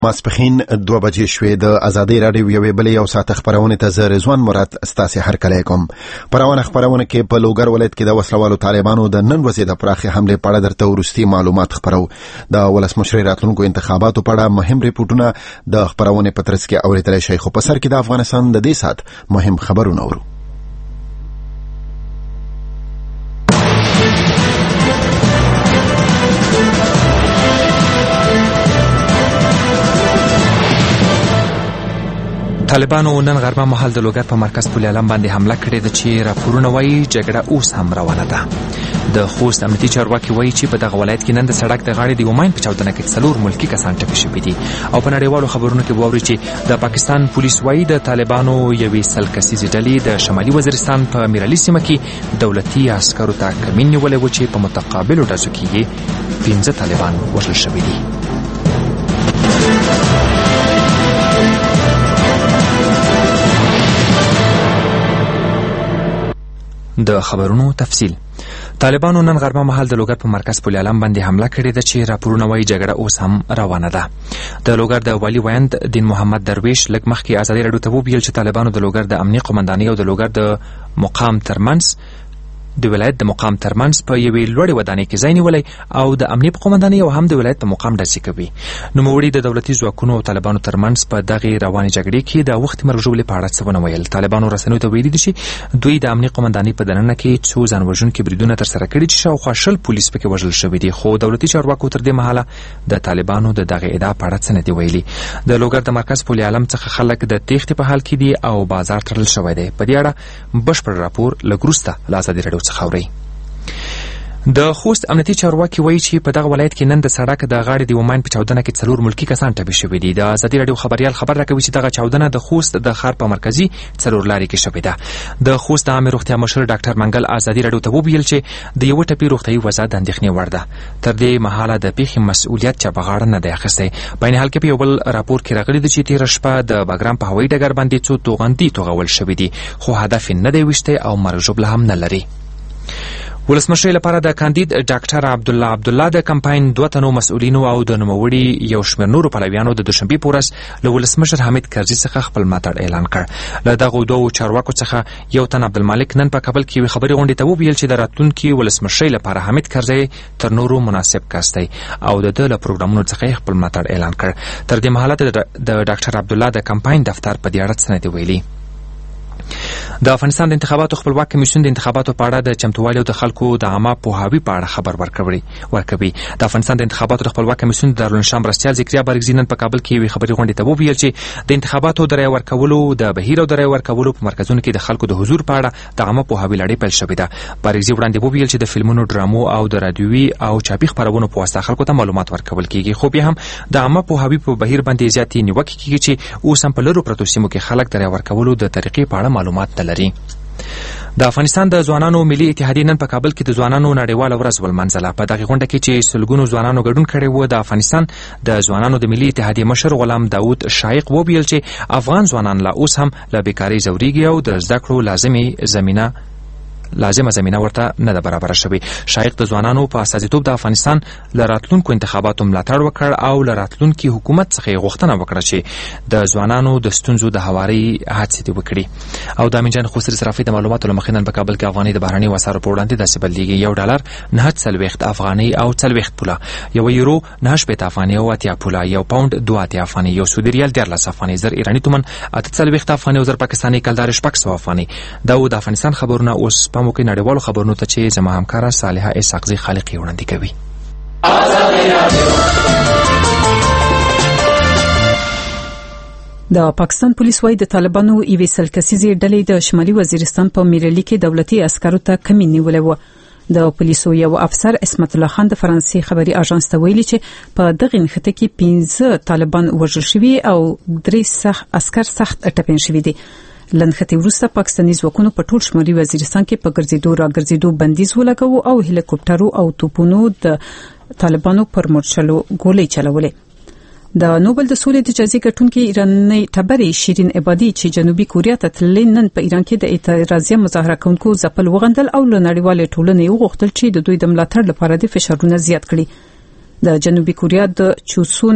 ماسپخین 2 بجې شوې. د ازادي رادیو یوې بلې یو ساعت خبرونه ته زه رضوان مراد ستاسو هرکلی کوم. پرونه خبرونه کې په لوګر ولایت کې د وسلوالو طالبانو د نن ورځې د پراخي حمله په اړه درته ورستي معلومات خبرو. د ولسمشر راتلونکو انتخاباتو په اړه مهم ریپورتونه د خبرونه په ترڅ کې اوریدل شي. خو په سر کې د افغانستان د دې سات مهم خبرونه ورو. طالبانو نن غرمه مهال د لوګر په مرکز پل علم باندې حمله کړې ده چې راپورونه وایي جګړه اوس هم روانه ده. د خوست امنیتي چارواکي وایي چې په دغه ولایت کې نن د سړک د غاړې د یو ماین په چاودنه کې 4 ملکي کسان ټپي شوي دي. او په نړیوالو خبرونو کې واوري چې د پاکستان پولیس وایي د طالبانو یوې 100 کسیزې ډلې د شمالي وزیرستان په میرعلي سیمه کې دولتي عسکرو ته کمین نیولې و چې په متقابلو ډزو کې 15 طالبان وژل شوي دي. د خبرونو تفصیل. طالبانو نن غرمه مهال د لوګر په مرکز پل علم باندې حمله کړې ده چې راپورونه وایي جګړه اوس هم روانه ده. د لوګر د والی ویاند دین محمد درویش لږ مخکې ازادي راډیو ته وویل چې طالبانو د لوګر د امنیه قومندانۍ او د لوګر د مقام ترمنځ د ولایت د مقام ترمنځ په یوې لوړې ودانۍ کې ځای نیولی او د امنیه په قومندانۍ او هم د ولایت په مقام ډزې کوي. نوموړي د دولتي ځواکونو او طالبانو ترمنځ په دغې روانې جګړې کې د وختي مرګ ژوبلې په اړه څه ونه ویل. طالبانو رسنیو ته ویلي دي چې دوی د امنیه قومندانۍ په دننه کې څو ځانوژونکي بریدونه ترسره کړي چې شاوخوا 20 پولیس پکې وژل شوي دي. خو دولتي چارواکو تر دې مهاله د طالبانو د دغې ادعا په اړه څه نه دي ویلي. د لوګر د مرکز پل علم څخه خلک د تېښتې په حال کې دي او بازار تړل شوی دی. په دې اړه بشپړ راپور لږ وروسته له ازادي راډیو څخه اورئ. د خوست امنیتي چارواکي وایي چې په دغه ولایت کې نن د سړک د غاړې د یو ماین په چاودنه کې 4 ملکي کسان ټپي شوي دي. د ازادي راډیو خبریال خبر راکوي چې دغه چاودنه د خوست د ښار په مرکزي 4 لارې کې شوې ده. د خوست عامه روغتیا مشر ډاکټر منګل ازادي راډیو ته وویل چې د یو ټپي روغتیايي وضع د اندېښنې وړ ده. تر دې مهاله د پیښې مسؤلیت چا په غاړه نه دی اخیستی. په عین حال کې په یو بل راپور کې راغلي دي چې تېره شپه د بګرام په هوایي ډګر باندې څو توغندي توغول شوي دي خو هدف یې نه دی ویشتی او مرګ ژوبله هم نه لري. ولسمشر لپاره د کاندید ډاکټر عبدالله د کمپاین 2 تنو مسؤلینو او د نوموړي یو شمېر نورو پلویانو د دوشنبې په ورځ له ولسمشر حمید کرزي څخه خپل ملاتړ اعلان کړ. له دغو 2 چارواکو څخه یو تن عبدالمالک نن په کابل کې یوې خبري غونډې ته وویل چې د راتلونکي ولسمشرۍ لپاره حمید کرزي تر نورو مناسب کس دی او د ده له پروګرامونو څخه خپل ملاتړ اعلان کړ. تر دې مهاله د ډاکټر عبدالله د کمپاین دفتر په دې اړه څه نه دی ویلي. د افغانستان د انتخاباتو خپلواک کمیسیون د انتخاباتو په اړه د چمتووالي او د خلکو د عامه پوهاوي په اړه خبر ورکوي. د افغانستان د انتخاباتو د خپلواک کمیسیون د دارالانشا مرستیال ذکریا بارګزي نن په کابل کې یوې خبري غونډې ته وویل چې د انتخاباتو د رایې ورکولو د بهیر او د رایې ورکولو په مرکزونو کې د خلکو د حضور په اړه د عامه پوهاوي لړۍ پیل شوې ده. بارګزي وړاندې وویل چې د فلمونو، ډرامو او د رادیوي او چاپي خپرونو په واسطه خلکو ته معلومات ورکول کېږي. خو بیا هم د عامه پوهاوي په بهیر باندې زیاتې نیوکې کېږي چې اوس هم په لرو پرتو سیمو کې خلک د رایې ورکولو د طریقې په اړه معلومات نه لري. د افغانستان د ځوانانو ملي اتحادیې نن په کابل کې د ځوانانو نړیواله ورځ ولمانځله. په دغه غونډه کې چې سلګونو ځوانانو ګډون کړی و، د افغانستان د ځوانانو د ملي اتحادیې مشر غلام داود شایق وویل چې افغان ځوانان لا اوس هم له بیکارۍ ځورېږي او د زده کړو لازمه زمینه ورته نه ده برابره شوې. شایق د ځوانانو په استازیتوب د افغانستان له راتلونکو انتخاباتو ملاتړ وکړ او له راتلونکي حکومت څخه یې غوښتنه وکړه چې د ځوانانو د ستونزو د هواري هڅې دې وکړي. او د امین جان خسري صرافي د معلوماتو له مخې نن په کابل کې افغانۍ د بهرنیو اسعارو په وړاندې داسې بدلیږي: $1 9.40 افغانۍ او 40 پوله، €1 9.80 افغانۍ او 80 پوله، £1 2.80 افغانۍ، یو سعودي ریال 14 افغانۍ، 1000 ایراني تومن 48 افغانۍ او 1000 پاکستاني کلدار 600 افغانۍ. دا د افغانستان خبرونه. اوس په موقع نړیوالو خبرونو ته چې زما همکاره صالحه اسحاقزي خالقي وړاندې کوي. د پاکستان پولیس وايي د طالبانو یوې 100 کسیزې ډلې د شمالي وزیرستان په میرعلي کې دولتي عسکرو ته کمین نیولې و. د پولیسو یو افسر اسمت الله خان د فرانسې خبري اژانس ته ویلي چې په دغه نښته کې 15 طالبان وژل شوي او 3 عسكر سخت ټپین شوي دي. لنخته وروسته پاکستاني ځواکونو په ټول شمالي وزیرستان کې په ګرځېدو راګرځېدو بندیز ولګاوه او هلیکوپټرو او توپونو د طالبانو پر مرچلو ګولۍ چلولې. د نوبل د سولې د جایزې ګټونکې ایراني ټبرې شیرین عبادي چې جنوبي کوریا ته تللې نن په ایران کې د اعتراضي مظاهره کوونکو ځپل وغندل او له نړیوالې ټولنې وغوښتل چې د دوی د ملاتړ لپاره د فشارونه زیات کړي. د جنوبي کوریا د چوسون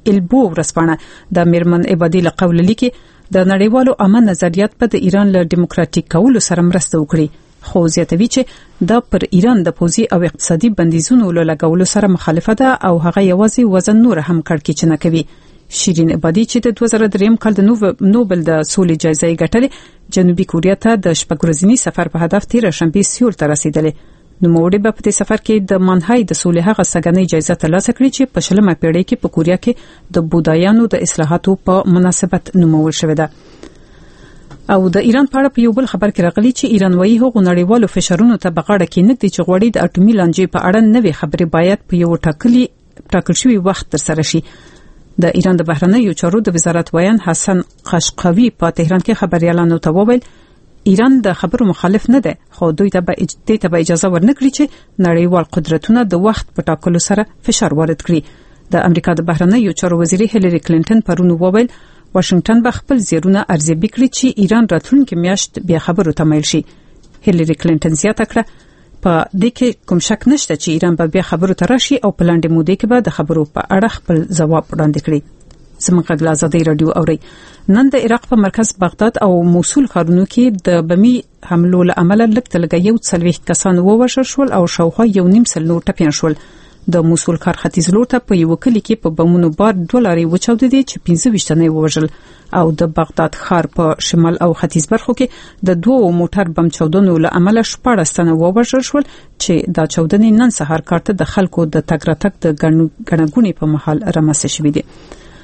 البو ورسپانه د میرمن عبادی له قول لیکي د نړیوالو عامه نظریات په د ایران له دیموکراتیک کولو سره مرسته وکړي خو زیاتوي چې د پر ایران د پوزي او اقتصادي بندیزونو له لګولو سره مخالفه ده او هغه یوازې وزن نور هم کړکېچنه کوي شیرین عبادی چې د 2003 کال د نوبل د سولې جایزه یې ګټلې جنوبي کوریا ته د شپږورځني سفر په هدف 13 شنبه سیول ته رسیدلې نو موړي په دې سفر کې د مانهای د سولې هغه سګنې جایزه ترلاسه کړې چې په شلمه پیړۍ کې په کوریا کې د بودایانو د اصلاحاتو په مناسبت نومول شوې ده او د ایران په اړه په یو بل خبر کې راغلی چې ایران وايي هغه نړیوالو فشارونو ته بغاړه کې نږدې چې غوړي د اټومي لانجې په اړه نوې خبرې باید په یو ټاکل شوی وخت ترسره شي د ایران د بهرنیو چارو د وزارت وایان حسن قشقوی په تهران کې خبريالانو ته وویل ایران د خبرو مخالف نه ده خو دوی ته به اجازه ورنکړي چې نړیوال قدرتونه د وخت په ټاکلو سره فشار وارد کړي د امریکا د بهرنیو چارو وزیر هیلری کلینټن پرون وویل واشنگټن به خپل زیرونه ارزیابي کړي چې ایران راتلونکي میاشت بیا خبرو ته مایل شي هیلری کلینټن زیاته کړه په دې کې کوم شک نشته چې ایران به بیا خبرو ته راشي او په لاندې موده کې به د خبرو په اړه خپل ځواب وړاندې کړي زموږ غږ آزادي رادیو اوري نن د عراق په مرکز بغداد او موصل ښارونو کې د بمي حملو له امله لږ یو 40 کسان ووژل شول او شاوخوا یو نیم سل نور ټپيان شول د موصل ښار ختیځ لور ته په یو کلی کې په بمونو بار $2 وچاودې چې 15 تنه ووژل او د بغداد ښار په شمال او ختیځ برخو کې د دوه موټر بم چاودنو له امله 14 تنه ووژل شول چې دا چاودنې نن سهار کارته د خلکو د تګ راتګ د ګڼګونې په محل رامنځته شوې دي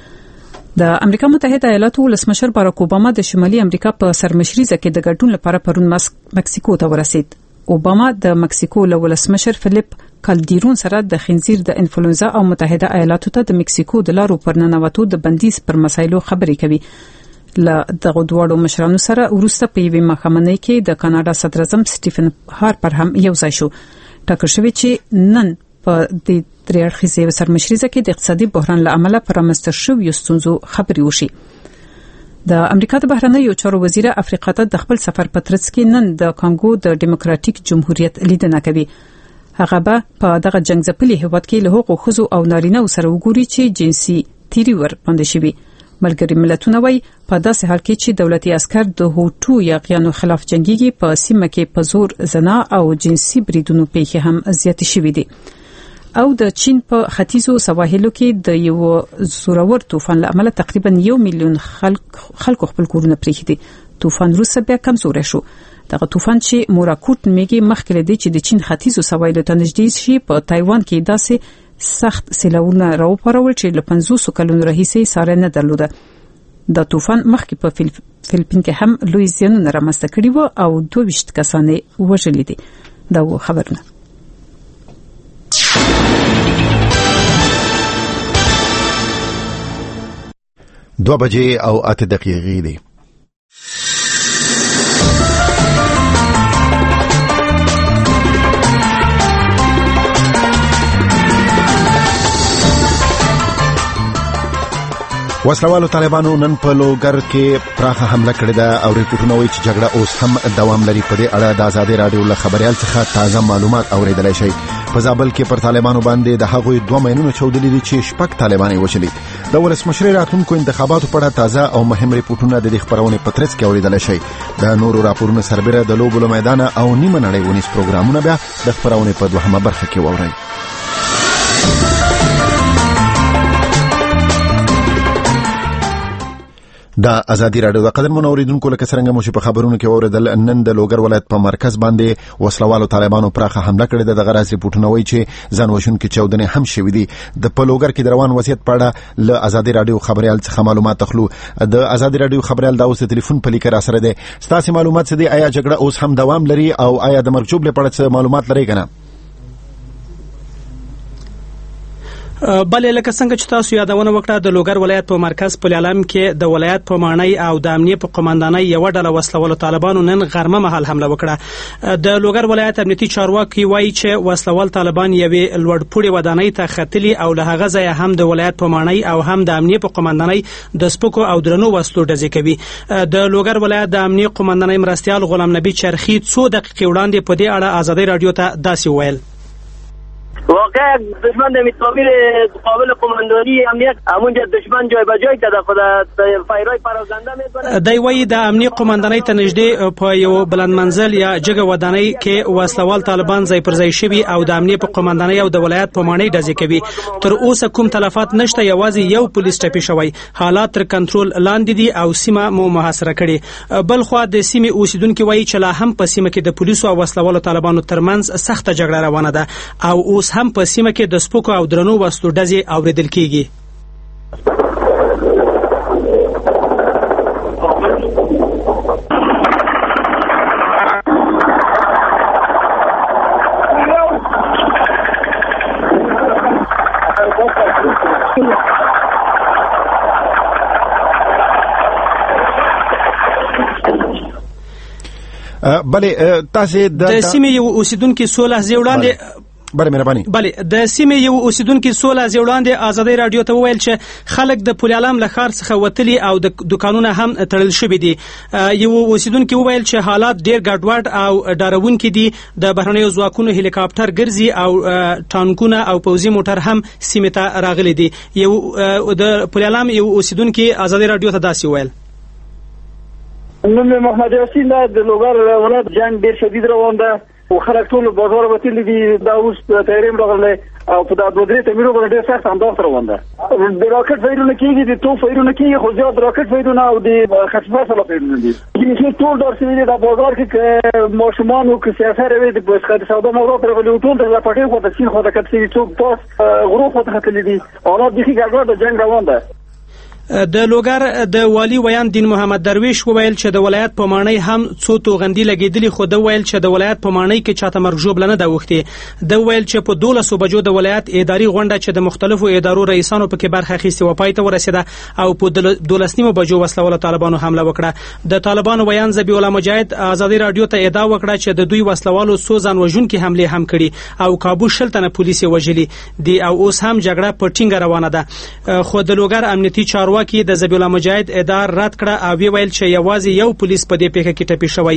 د امریکا متحده ایالاتو ولسمشر باراک اوباما د شمالي امریکا په سرمشريزه کې د ګډون لپاره پرون مکسیکو ته ورسید اوباما د مکسیکو له ولسمشر فلیپ کالډیرون سره د خنزیر د انفلونزا او متحده ایالاتو ته د مکسیکو د لارو پرننوتو د بندیز پر مسایلو خبرې کوي ل دغه دوړو مشرانو سره ورسته په یوه مخامنۍ کې د کاناډا صدر اعظم سټیفن هارپر هم یو ځای شو ټاکل شوی چې نن په د تریارخیزه سرمشريزه کې د اقتصادي بحران له امله پرمستر شو یو ستونزو خبري وشي د امریکا د بهرنیو چارو وزیر افریقا ته د خپل سفر په ترڅ کې نن د کانګو د دیموکراتیک جمهوریت لیدنه کوي هغه به په دغه جنگ ځپلي هیواد کې له حقوقو خزو او نارینه سره وګوري چې جنسي تیری ور باندې شوی ملګری ملتونه وایي په داسې حال کې چې دولتي عسكر د هوټو یاغیانو خلاف جنگيږي په سیمه کې په زور زنا او جنسي بریدونو پیښې هم زیات شوې دي او د چین په ختیځو سواحلو کې د یو زورور طوفان له امله تقریبا 1 میلیون خلکو خپل کورونه پرېښي دي طوفان روسه بیا کمزورې شو دغه طوفان چې موراکوټ میږي مخکې لدی چې د چین ختیځو سواحلو ته نږدې شي په تایوان کې داسې سخت سیلاوونه راوپارول چې له 500 کلونو راهیسې ساره نه درلوده د طوفان مخکې په فلیپین کې هم لوی زیانونه رامنځته کړي وو او 22 کسان وژلي دي دا خبرونه 2 بجې او 8 دقیقې دي وسلوالو طالبانو نن په لوګر کې پراخه حمله کړې ده او ریپورتونه وایي چې جګړه اوس هم دوام لري په دې اړه د آزادي رادیو له خبريال څخه تازه معلومات اوریدلای شئ په زابل کې پر طالبانو باندې د هغوی 2 مینونو چودلې دي چې شپږ طالبان وشلي د ولسمشر راتلونکو انتخاباتو په اړه تازه او مهم ریپورتونه د خبرونې په ترڅ کې اوریدلای شئ د نورو راپورونو سربېره د لوبو میدان او نیمه نړۍ ونیس پروګرامونه بیا د خبرونې په دوهمه برخه کې وورئ د ازادي رادیو د قدرمن اوریدونکو لکه څنګه مو چې په خبرونو کې اوریدل نن د لوګر ولایت په مرکز باندې وسلوالو طالبانو پراخه حمله کړې ده د غراز ریپورتونه وایي چې ځانوژن کې چودنې هم شوې دي د په لوګر کې روان وضعیت په اړه له ازادي رادیو خبريال څخه معلومات تخلو د ازادي رادیو خبريال د اوس ټلیفون په لیکه را سره ده ستاسو معلومات څه دي آیا جګړه اوس هم دوام لري او آیا د مرجوب لپاره معلومات لري کنه بلې لکه څنګه چې تاسو یادونه وکړه د لوګر ولایت په مرکز پلیالم کې د ولایت په مانای او د امنیه په قومندانۍ یو ډله وسلوالو طالبانو نن غرمه مهال حمله وکړه د لوګر ولایت امنیتي چارواکي وایي چې وسلوال طالبان یوې لوړپوړي ودانۍ ته ختلي او له هغه ځایه هم د ولایت په مانای او هم د امنیه په قومندانۍ د سپکو او درنو وسلو ډزې کوي د لوګر ولایت د امنیه قومندانۍ مرستيال غلام نبی چرخی 2 دقیقې وړاندې په دې اړه آزادي رادیو ته داسې وویل واقعا دشمن در تعمیر قابل قماندانی امنیت همونجا دشمن جای به جای کده خود فایرای پراکنده میکنه. دی وایي د امنیه قماندانۍ ته نږدې په یو بلند منزل یا جګه ودانۍ کې وسلوال طالبان ځای پر ځای شوي او د امنیه په قماندانۍ او د ولایت په ماڼۍ ډزې کوي. تر اوسه کوم تلفات نشته، یوازې یو پولیس ټپي شوی. حالات تر کنټرول لاندې دي او سیمه مو محاصره کړې. بل خوا د سیمې اوسیدونکو وایي چې لا هم په سیمه کې د پولیسو او وسلوالو طالبانو ترمنځ سخته جګړه روانه ده او اوس هم په سیمه کې د سپوکو او درنو وسلو ډزې اوریدل کیږي. بله تاسو د سیمې یو اوسیدونکو 16 زیوړاندې بله مهرباني د سیمې یو اوسیدونکو 16 زیوړاندې ازادي رادیو ته وویل چې خلک د پولیالام له ښار څخه وتلي او د دکانونه هم تړل شوي دي. یو اوسیدونکو وویل چې حالات ډیر ګډوډ او ډارونکي دي. د بهرنیو ځواکونو هلیکاپټر ګرځي او ټانکونه او پوځي موټر هم سیمې ته راغلي دي. یو د پولیالام یو اوسیدونکو ازادي رادیو ته داسې وویل: نن محمد یاسین د لوګر ولایت جنگ ډیر شدید روان ده او خلک ټول بازار وتلي دي. دا اوس تحریم راغلی او په دا دوه درې تمیرو باندې ډیر سخت انداز روان ده. د راکټ فایرونه کېږي، د توپ فایرونه کېږي، خو زیات راکټ فایرونه او د خصفه سره فایرونه دي. چې ټول دار سوي دي د بازار کې ماشومان او که سیاست روي د بسخت سودا موضوع راغلي ټول د پټي خو د سین خو د کتسي څوک پاس غرو خو ته تللي دي. حالات د ګډوډ جنگ روان ده. د لوګر د والی ویان دین محمد درویش وویل چې د ولایت په ماڼۍ هم څو توغندي لګیدلي، خو د ویل چې د ولایت په ماڼۍ کې چاته مرګ ژوبله نه ده اوښتې. د ویل چې په 12 بجو د ولایت اداري غونډه چې د مختلفو ادارو رئیسانو پکې برخه اخیستې و پای ته ورسېده او په 12 بجو وسلوال طالبانو حمله وکړه. د طالبانو ویان ذبیح الله مجاهد ازادي رادیو ته ادعا وکړه چې د دوی وسلوالو څو ځان وژونکي حمله هم کړي او کابو شلتنه پولیس وژلي دي او اوس هم جګړه په ټینګه روانه ده. خو د لوګر امنیتي چارواکي د ذبیح الله مجاهد ادعا رد کړه او ویل چې یوازې یو پولیس په دې پیښه کې ټپي شوی.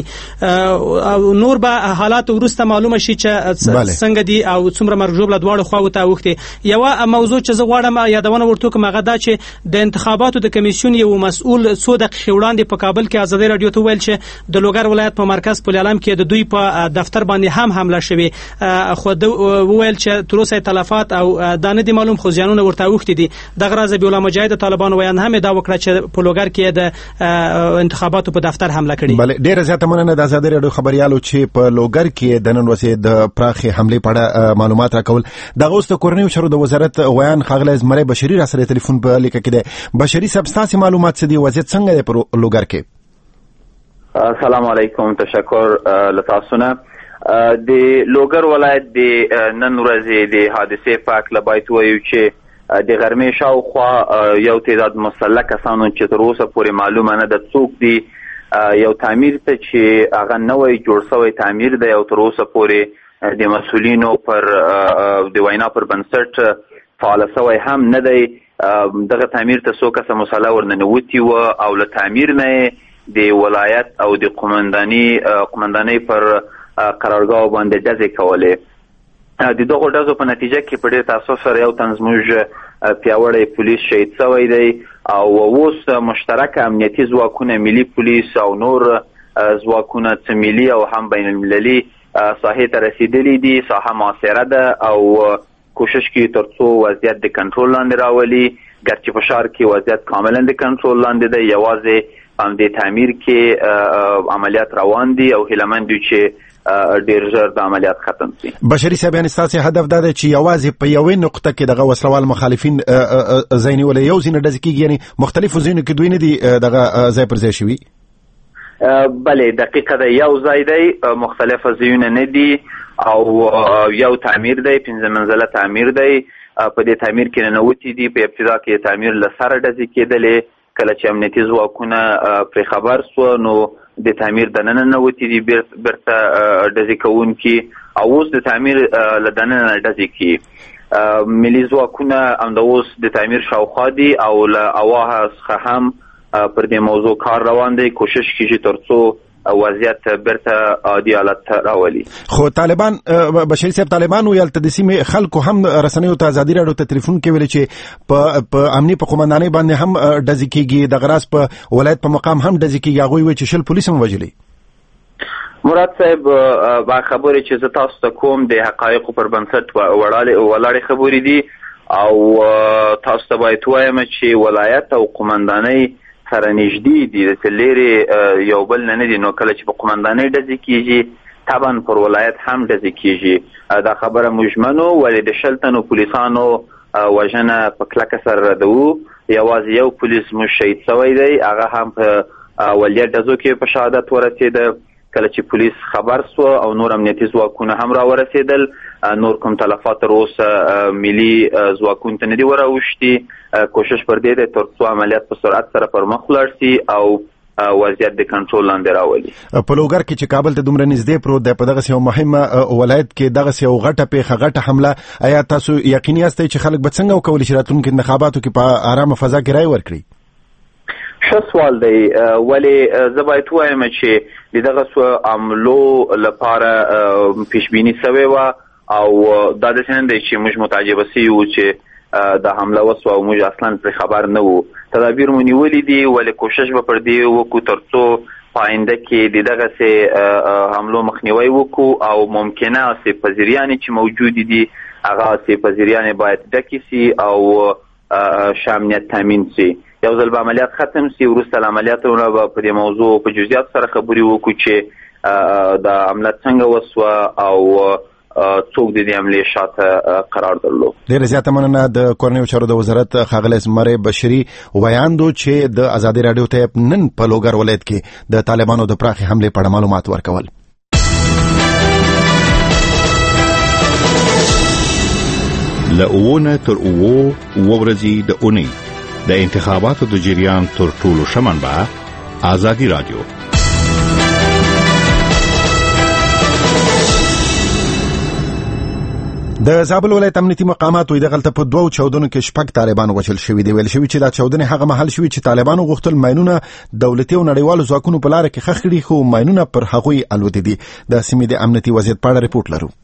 نور به حالات ورسته معلومه شي چې څنګه دي او څومره مرګ ژوبله دواړو خواو ته اوښتې. یو موضوع چې زه غواړم یادونه ورته کوم هغه دا چې د انتخاباتو د کمیسیون یو مسؤل څو دقیقې وړاندې په کابل کې ازادي رادیو ته ویل چې د لوګر ولایت په مرکز پولیالام کې د دوی په دفتر باندې هم حمله شوې، خو ویل چې تر اوسه تلفات او دانه دي معلوم، خو زیانونه ورته اوښتي دي. دغه ذبیح الله مجاهد طالبانو ویان هم دا وکړه چې په لوګر کې د انتخاباتو په دفتر حمله کړې. بله ډیره زیاته مننه د ازادي رادیو خبريالو چې په لوګر کې د نن ورځې د پراخې حملې په اړه معلومات راکول. دغه اوس د کورنیو چارو د وزارت ویان ښاغلی زمری بشري را سره ټلیفون په لیکه کې دی. بشري صاحب ستاسو معلومات څه دي؟ وضعیت څنګه دی په لوګر کې؟ السلام علیکم، تشکر لتاسو نه. د لوګر ولایت د نن ورځې د حادثې په اړه باید وایو چې د غرمې شاوخوا یو تعداد مسلح کسانو چې تر اوسه پورې معلومه نه ده څوک دي، یو تعمیر ته چې هغه نوی جوړ شوی تعمیر دی او تر اوسه پورې د مسؤلینو پر د وینا پر بنسټ فعال شوی هم نه دی. دغه تعمیر ته څو کسه مسلح ورننوتي و او له تعمیر نه د ولایت او د قمندانۍ پر قرارګاه باندې ډزې کولې. د دغو ډزو په نتیجه کې په ډېر تاسف سره یو تن زموږ پیاوړی پولیس شهید شوی دی او اوس مشترک امنیتي ځواکونه، ملي پولیس او نور ځواکونه چې ملي او هم بین المللي ساحې ته رسیدلي دي. ساحه معاصره ده او کوشش کوي تر څو وضعیت د کنټرول لاندې راولي. ګرچې په ښار کې وضعیت کاملا د کنټرول لاندې دی، یوازې همدې تعمیر کې عملیات روان دي او هیلهمند یو چې ډیر ژر د عملیات ختم شي. بشري صاحب یعنې ستاسو هدف دا دی چې یوازې په یوې نقطه کې دغه وسلوال مخالفین ځای نیولی، یو ځینې ډزې کېږي، یعنې مختلفو ځایونو کې دوی نه دي دغه ځای پر ځای شوي؟ بله دقیقه ده، یو ځای دی، مختلفه ځایونه نه دي او یو تعمیر دی، 15 منزله تعمیر دی. په دې تعمیر کې ننوتي دي. په ابتدا کې تعمیر له سره ډزې کېدلې، کله چې امنیتي ځواکونه پرې خبر سوه نو د تعمیر دننه ننوتي دي بیرته ډزې کوونکي او اوس د تعمیر له دننه ډزې کوي. ملي ځواکونه همدا اوس د تعمیر شاوخوا دي او له اواها څخه هم پر دې موضوع کار روان دی. کوشش کیږي تر څو وضعیت بیرته عادي حالت راولي. خو طالبان بشیر صاحب طالبان ویل ته د سیمې خلکو هم رسنیو ته ازادي راډیو ته ټلیفون کې ویل چې په امنیت په قومندانۍ باندې هم ډزې کېږي، د غراس په ولایت په مقام هم ډزې کېږي، هغوی وایي چې 10 پولیس هم وژلي. مراد صاحب با خبرې چې زه تاسو ته کوم د حقایقو پر بنسټ ولاړې خبرې دي او تاسو ته باید وایم چې ولایت او قومندانۍ سره نږدې دي، د لرې یو بل نه دي. نو کله چې په قومندانۍ ډزې کېږي طبعا پر ولایت هم ډزې کېږي. دا خبره موږ منو، ولې د 10 تنو پولیسانو وژنه په کلکه سره ردوو. یوازې یو پولیس موږ شهید شوی دی، هغه هم په اولیا ډزو کې په شهادت ورسېده. کله چې پولیس خبر سو او نور امنیتي ځواکونه هم را ورسېدل، نور کوم تلفات تر اوسه ملي ځواکونو ته نه دي وراوښتي. کوشش پر دې دی ترڅو عملیات په سرعت سره پر مخ ولاړ شي او وضعیت د کنټرول لاندې راولي. په لوګر کې چې کابل ته دومره نږدې پروت دی، په دغه یو مهمه ولایت کې دغه یو غټه حمله، آیا تاسو یقیني یاستئ چې خلک به څنګه وکولي چې راتلونکي انتخاباتو کې په آرامه فضا کې رای ورکړي؟ ښه سوال دی، ولې زه باید وایم چې دغه عملو لپاره پیشبیني شوې وه او دا داسې نه دی چې موږ متعجبه سوي وو چې دا حمله وسوه او موږ اصلا پرې خبر نه وو. تدابیر مو نیولي دي، ولې کوشش به پر دې وکړو ترڅو په آینده کې د دغسې حملو مخنیوی وکړو او ممکنه آسیب پذیریانې چې موجودې دي هغه آسیب پذیریانې باید ډکې سي او ښه امنیت تامین سي. یو ځل به عملیات ختم سي، وروسته له عملیاتو نه به په دې موضوع په جزئیات سره خبرې وکړو چې دا عمله څنګه وسوه او څوک د دې عملې شاته قرار درلود. ډېره زیاته مننه. د کورنیو چارو د وزارت ښاغلی زمری بشري ویاندو چې د ازادي راډیو ته نن په لوګر ولایت کې د طالبانو د پراخې حملې په اړه معلومات ورکول. له اوونه تر اوو ورځې د اونۍ د انتخاباتو د جریان تر ټولو ښه منبع ازادي راډیو. د زابل ولایت امنیتي مقامات وایي دغلته په 2 چاودنو کې 6 طالبان وژل شوي دي. ویل شوي چې دا چاودنې هغه مهال شوي چې طالبانو غوښتل ماینونه دولتي او نړیوالو ځواکونو په لاره کې ښخ کړي، خو ماینونه پر هغوی الوتې دي. د سیمې د امنیتي وضعیت په اړه ریپورت لرو.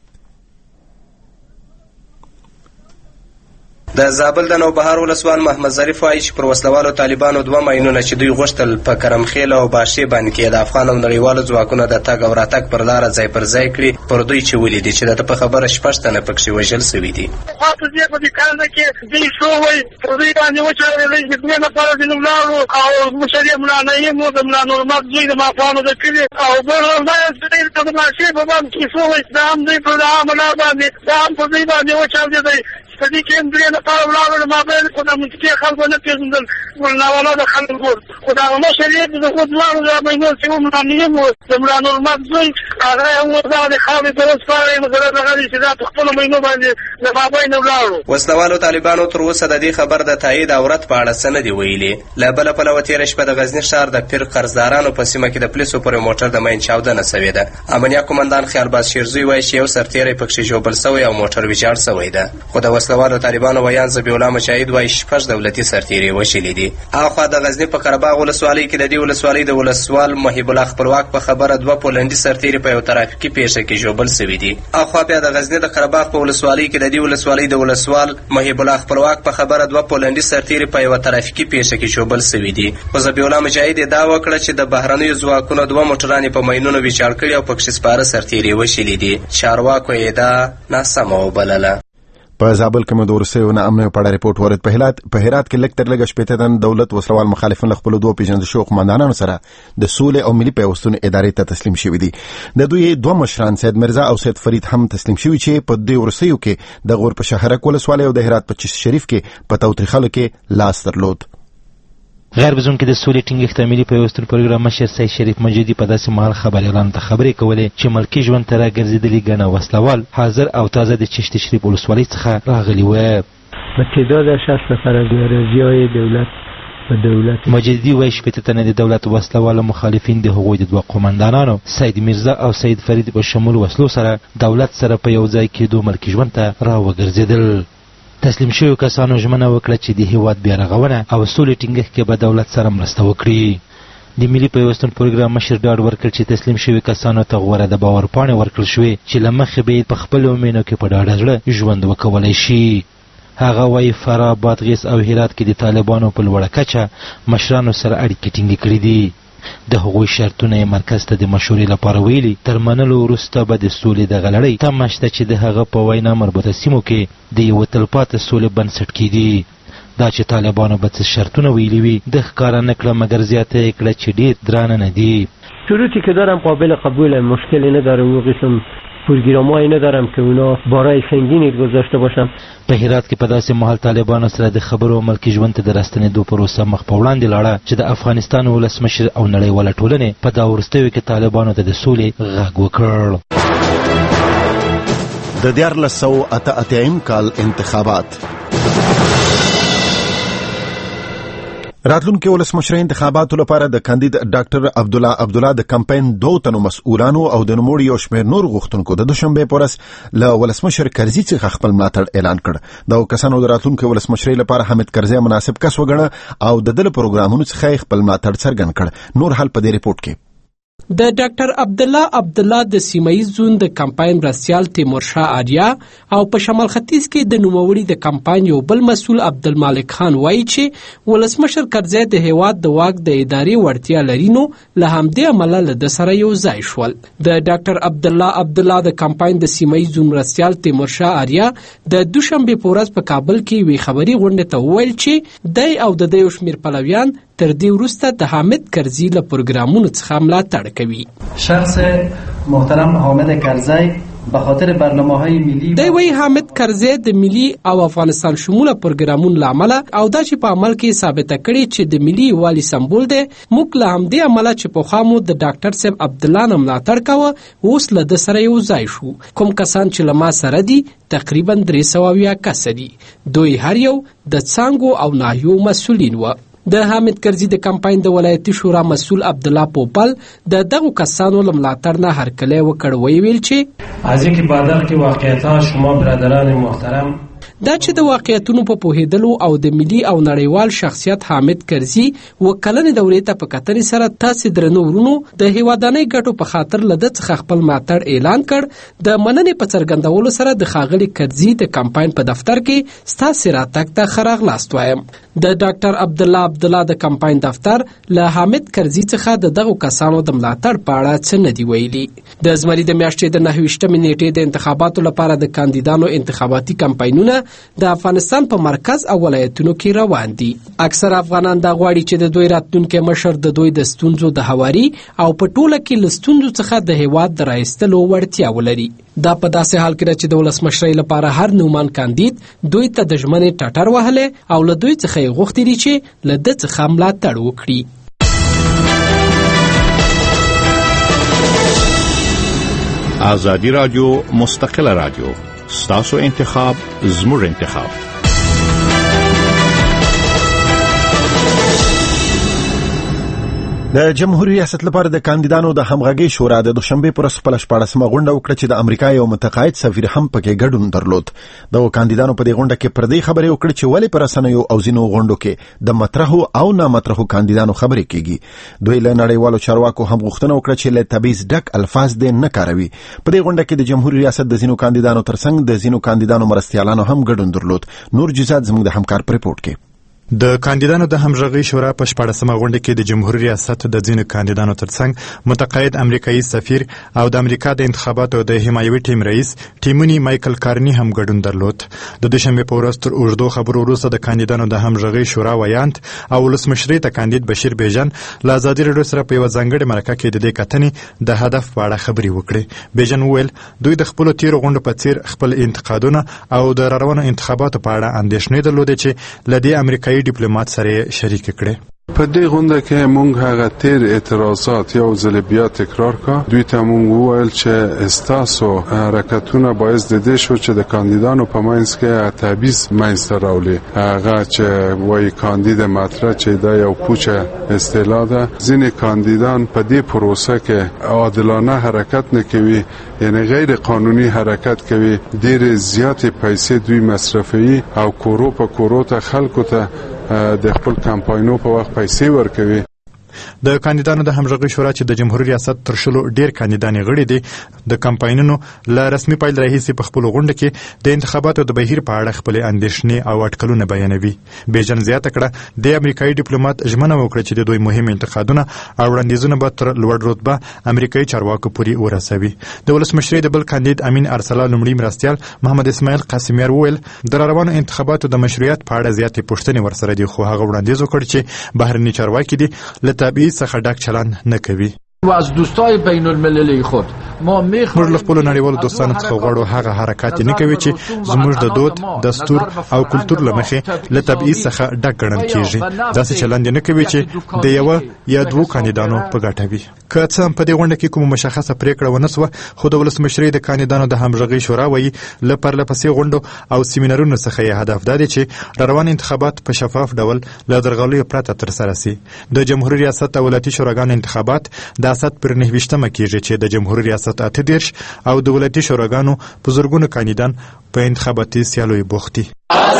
د زابل د نوبهار ولسوال محمد ظریف وایي چې پر وسلوالو طالبانو 2 ماینونه چې دوی غوښتل په کرمخیل او باشي باندې کې د افغان او نړیوالو ځواکونو د تګ او راتګ پر لاره ځای پر ځای کړي، پر دوی چې ولیدي چې د په خبره 6 تنه پکې وژل شوي دي. خاطر دې په دې کار نه کې دوی شوی پر دوی باندې وچارلې چې دوی نه پاره دي نو او مشري ملانه مو د ملانو مرمت دوی د مافانو د کړي او بل نه ستې د ماشي په باندې کې شوی د هم دوی په عمل باندې د هم په دوی باندې وچارلې دې کې دوی نه پاره ولاړ ما به په دې کې خلکو نه پیژندل ولناوله د خلکو خدای مو شریعت د خود لارو د مینو چې مو ملانه مو د ملانو مرمت دوی هغه مو د خاوي درس پاره مو د غړي چې د خپل مینو باندې د بابای نه ولاړو. وسلوالو طالبانو تر اوسه د دې خبر د تایید او رد په اړه سند ویلي. لا بل په لوتې رشبه د غزنی ښار د پیر قرضدارانو په سیمه کې د پولیسو پر موټر د ماین چاودنه شوې ده. امنیه قومندان خیالباز شیرزوی وایي چې یو سرتیری پکې جوړ شوی او موټر ویجاړ شوی ده. خو د وسلوالو طالبانو ویان ذبیح الله مجاهد وایي 6 دولتي سرتیري وشلې دي. اخوا د غزنی په قرهباغ ولسوالۍ کې د دې ولسوالۍ د ولسوال محب الله خپلواک په خبره 2 پولندي سرتیري په یو ترافیکي پیښه کې جوړ شوي دي. اخوا بیا د غزنی د قرهباغ په ولسوالۍ کې د دې ولسوالۍ د ولسوال محب الله خپلواک په خبره 2 پولندي سرتیري په یو ترافیکي پیښه کې جوړ شوي دي. خو ذبیح الله مجاهد دا وکړه چې د بهرنیو ځواکونو 2 موټرانې په ماینونو ویجاړ کړي او پکې سپاره سرتیري وشلې دي. چارواکو یې دا ناسمه وبلله. په زابل کې د ورسېو نه امنیت په اړه ریپورت ورد. په هرات کې لږ تر لږه 15 تن دولت وسلوال مخالفین له خپل 2 پیژندل شوي قومندانانو سره د سولې او ملي پیوستون ادارې ته تسلیم شوي دي. د دوی 2 مشران سید مرزا او سید فرید هم تسلیم شوي چې په دې ورسېو کې د غور په شهرک ولسوالۍ او د هرات په چشت شریف کې په توتریخلو کې لاس درلود. غیر بزونکې د سولې ټینګښت ملي پیوستون پروګرام مشر سید شریف مجیدي په داسې مهال خبريالانو ته خبرې کولې چې ملکي ژوند ته راګرځېدلي ګڼه وسلوال حاضر او تازه د چشت شریف ولسوالۍ څخه راغلي وو. به تعداد 60 نفر از اراضی‌های دولت مجیدي وایي 15 تنه د دولت وسلوال مخالفین د هغوی د 2 قومندانانو سید مرزا او سید فرید په شمول وسلو سره دولت سره په یو ځای کې دوه ملکي ژوند ته راوګرځېدل. تسلیم شویو کسانو ژمنه وکړه چې د هیواد بیا رغونه او سولې ټینګښت کې به دولت سره مرسته وکړي. د ملي پیوستون پروګرام مشر ډاډ ورکړ چې تسلیم شوي کسانو ته غوره د باور پاڼې ورکړل شوې چې له مخې به په خپلو مینو کې په ډاډه زړه ژوند وکولی شي. هغه وایي فراه، بادغیس او هرات کې د طالبانو په لوړه کچه مشرانو سره اړیکې ټینګې کړي دي. د هغوی شرطونه یې مرکز ته د مشورې لپاره ویلي. تر منلو وروسته به د سولې دغه لړۍ تمه شته چې د هغه په وینا مربوطه سیمو کې د یوه تلپاتې سولې بنسټ کیږي. دا چې طالبانو به څه شرطونه ویلي وي ده ښکاره نه کړه، مګر زیاته یې کړه چې ډېر درانه نه دي. شروطی که دارم قابل قبول، مشکلی ندارم، اون قسم پروگرامایی ندارم که اونا بارای سنگینی گذاشته باشم. په هرات کې په داسې مهال طالبانو سره د خبرو ملکي ژوند ته د راستنېدو پروسه مخ په وړاندې لاړه چې د افغانستان ولسمشر او نړیواله ټولنې په دا وروستیو کې طالبانو ته د سولې غږ وکړ. د 1488 کال انتخابات. راتلونکي ولسمشر انتخاباتو لپاره د کاندید ډاکټر عبدالله د کمپاین 2 تنو مسؤلانو او د نوموړي یو شمېر نور غوښتونکو د دوشنبه په ورځ له ولسمشر کرزي څخه خپل ملاتړ اعلان کړ. دا کسانو د راتلونکي ولسمشرۍ لپاره حامد کرزي مناسب کس وګڼه او د دل پروګرامونو څخه خپل ملاتړ څرګند کړ. نور حال په دې ریپورت کې. د ډاکټر عبدالله د سیمایي زون د کمپاین مرستیال تیمورشاه آریا او په شمال ختیځ کې د نوموړي د کمپاین یو بل مسؤل عبدالمالک خان وایي چې ولسمشر کرزي د هیواد د واک د ادارې وړتیا لري، نو له همدې امله له د سره یو ځای شول. د ډاکټر عبدالله د کمپاین د سیمایي زون مرستیال تیمورشاه آریا د دوشنبه په ورځ په کابل کې وی خبري غونډه ته وویل چې دی او د یو شمېر پلویان تر دې وروسته د حامد کرزي له پروګرامونو څخه ملاتړ کوي. شخص محترم حامد کرزی به خاطر برنامه‌های ملی دی وی حامد کرزی د ملي او افغانستان شموله پروګرامونو لامل او دا چې په عمل کې ثابته کړي چې د ملي والی سمبول دی. موږ له همدې عمله چې په خامو د ډاکټر صاحب عبدالله نه ملاتړ کوه اوس له د سره یو ځای شو. کوم کسان چې له ما سره دي تقریبا 300 کس دي. دوی هر یو د څانګو او ناحیو مسؤلین و. د حامد کرزي د کمپاین د ولایتي شورا مسؤل عبدالله پوپل د دغو کسانو له ملاتړ نه هرکلی وکړ. ویل چې از اینکه بادغ کې واقعیت‌ها شما برادران محترم دا چې د واقعیتونو په پوهېدلو او د ملي او نړیوال شخصیت حامد کرزي وکلنې دورې ته په کتنې سره تاسې درنو ورونو د هیوادانۍ ګټو په خاطر له ده څخه خپل ملاتړ اعلان کړ. د مننې په څرګندولو سره د ښاغلي کرزي د کمپاین په دفتر کې ستاسې راتګ ته ښه راغلاست وایم. د ډاکټر عبدالله د کمپاین دفتر له حامد کرزي څخه د دغو کسانو د ملاتړ په اړه څه نه دي ویلي. د زمري د میاشتې د 29 نیټې د انتخاباتو لپاره د کاندیدانو انتخاباتي کمپاینونه د افغانستان په مرکز او ولایتونو کې روان دي. اکثر افغانان دا غواړي چې د دوی راتلونکي مشر د دوی د ستونزو د هواري او په ټوله کې له ستونزو څخه د هیواد د راایستلو وړتیا ولري. دا په داسې حال کې چې د ولسمشرۍ لپاره هر نومان کاندید دوی ته د ژمنې ټټر وهلې او له دوی څخه یې غوښتي دي چې له ده څخه ملاتړ وکړي. آزادی رادیو مستقله رادیو ستاسو انتخاب زموږ انتخاب. د جمهوریت ریاست لپاره د کاندیدانو د همغږي شورا د دوشنبه پر ورځ خپل 14مه غونډه وکړه چې د امریکا یو متقاعد سفیر هم پکې ګډون درلود. د کاندیدانو په دې غونډه کې پر دې خبرې وکړه چې ولې پر رسنیو او ځینو غونډو کې د مطرحو او نامطرحو کاندیدانو خبرې کیږي. دوی له نړیوالو چارواکو هم غوښتنه وکړه چې له تبعیض ډک الفاظ دې نه کاروي. په دې غونډه کې د جمهوریت ریاست د ځینو کاندیدانو ترڅنګ د ځینو کاندیدانو مرستیالانو هم ګډون درلود. نور جزئیات زموږ د همکار په ریپورت کې. د کاندیدانو د همغږي شورا په 14مه غونډه کې د جمهوریت ریاست د ځینو کاندیدانو ترڅنګ متقاعد امریکایي سفیر او د امریکا د انتخاباتو د حمایوي ټیم رئیس ټیمونی مایکل کارنی هم ګډون درلود. د دوشنبه په ورځ تر اوږدو خبرو وروسته د کاندیدانو د همغږي شورا ویاند او ولسمشرۍ ته کاندید بشیر بیژن له ازادي راډیو سره په یوه ځانګړې مرکه کې د دې کتنې د هدف په اړه خبرې وکړې. بیژن وویل دوی د خپلو تیرو غونډو په څیر خپل انتقادونه او د روانو انتخاباتو په اړه اندېښنې درلودې چې له دې امریکایي ډیپلومات سره شریک کړي. په دې غونډه کې مونږ هغه تیر اعتراضات یو ځل بیا تکرار کړ. دوی ته مونږ وویل چې استاسو حرکتونه باعث د دې شو چې د کاندیدانو په منځ کې تبعیض منځته راولي. هغه چې وایي کاندید مطرح چې دا یو پوچه اصطلاح ده. ځینې کاندیدان په دې پروسه کې عادلانه حرکت نه کوي، یعنی غیر قانوني حرکت کوي. ډېر زیات پیسې دوی مصرفوي او کورو په کورو ته خلکو ته د خپل کمپاینو په وخت پیسې ورکوي. د کاندیدانو د همغږي شورا چې د جمهوریت ریاست تر شلو ډیر کاندیدان غړي دي د کمپاینونو له رسمي پیل راهیسې په خپل غونډه کې د انتخاباتو د بهیر په اړه خپل اندېښنې او اټکلونه بیانوي. بیجن زیاته کړه د امریکایي ډیپلوماټ ژمنه وکړه چې د دوی مهم انتقادونه او وړاندیزونه به تر لوړ رتبه امریکایي چارواکو پورې ورسوي. د ولسمشرۍ د بل کاندید امین ارسلا لومړي مرستیال محمد اسماعیل قاسمیار وویل د روانو انتخاباتو د مشروعیت په اړه زیاتې پوښتنې ورسره دي، خو هغه وړاندیز وکړ چې بهرني چارواکي دي له تبعیض څخه ډک چلند نه کوي. و از دوستای بین المللی خود موږ له خپلو نړیوالو دوستانو څخه غواړو هغه حرکات نه کوي چې زموږ د دود، دستور او کلتور له مخې له تبعیض څخه ډک ګڼل کیږي. داسې چلند نه کوي چې د یو یا دوه کاندیدانو په ګټه وي. که څه هم په دې غونډه کې کومه مشخصه پریکړه ونه سوه، خو د ولسمشرۍ د کاندیدانو د همغږۍ شورا وایي له پرلهپسې غونډو او سیمینارونو څخه یې هدف دا دی چې روان انتخابات په شفاف ډول له درغلیو پرته ترسره سي. د جمهوریت ریاست او ولایتي شوراګانو انتخابات د اسد پر 29مه کېږي چې د جمهوریت ریاست 38 او د ولایتي شوراګانو په زرګونو کاندیدان په انتخاباتي سیالیو بوخت دي.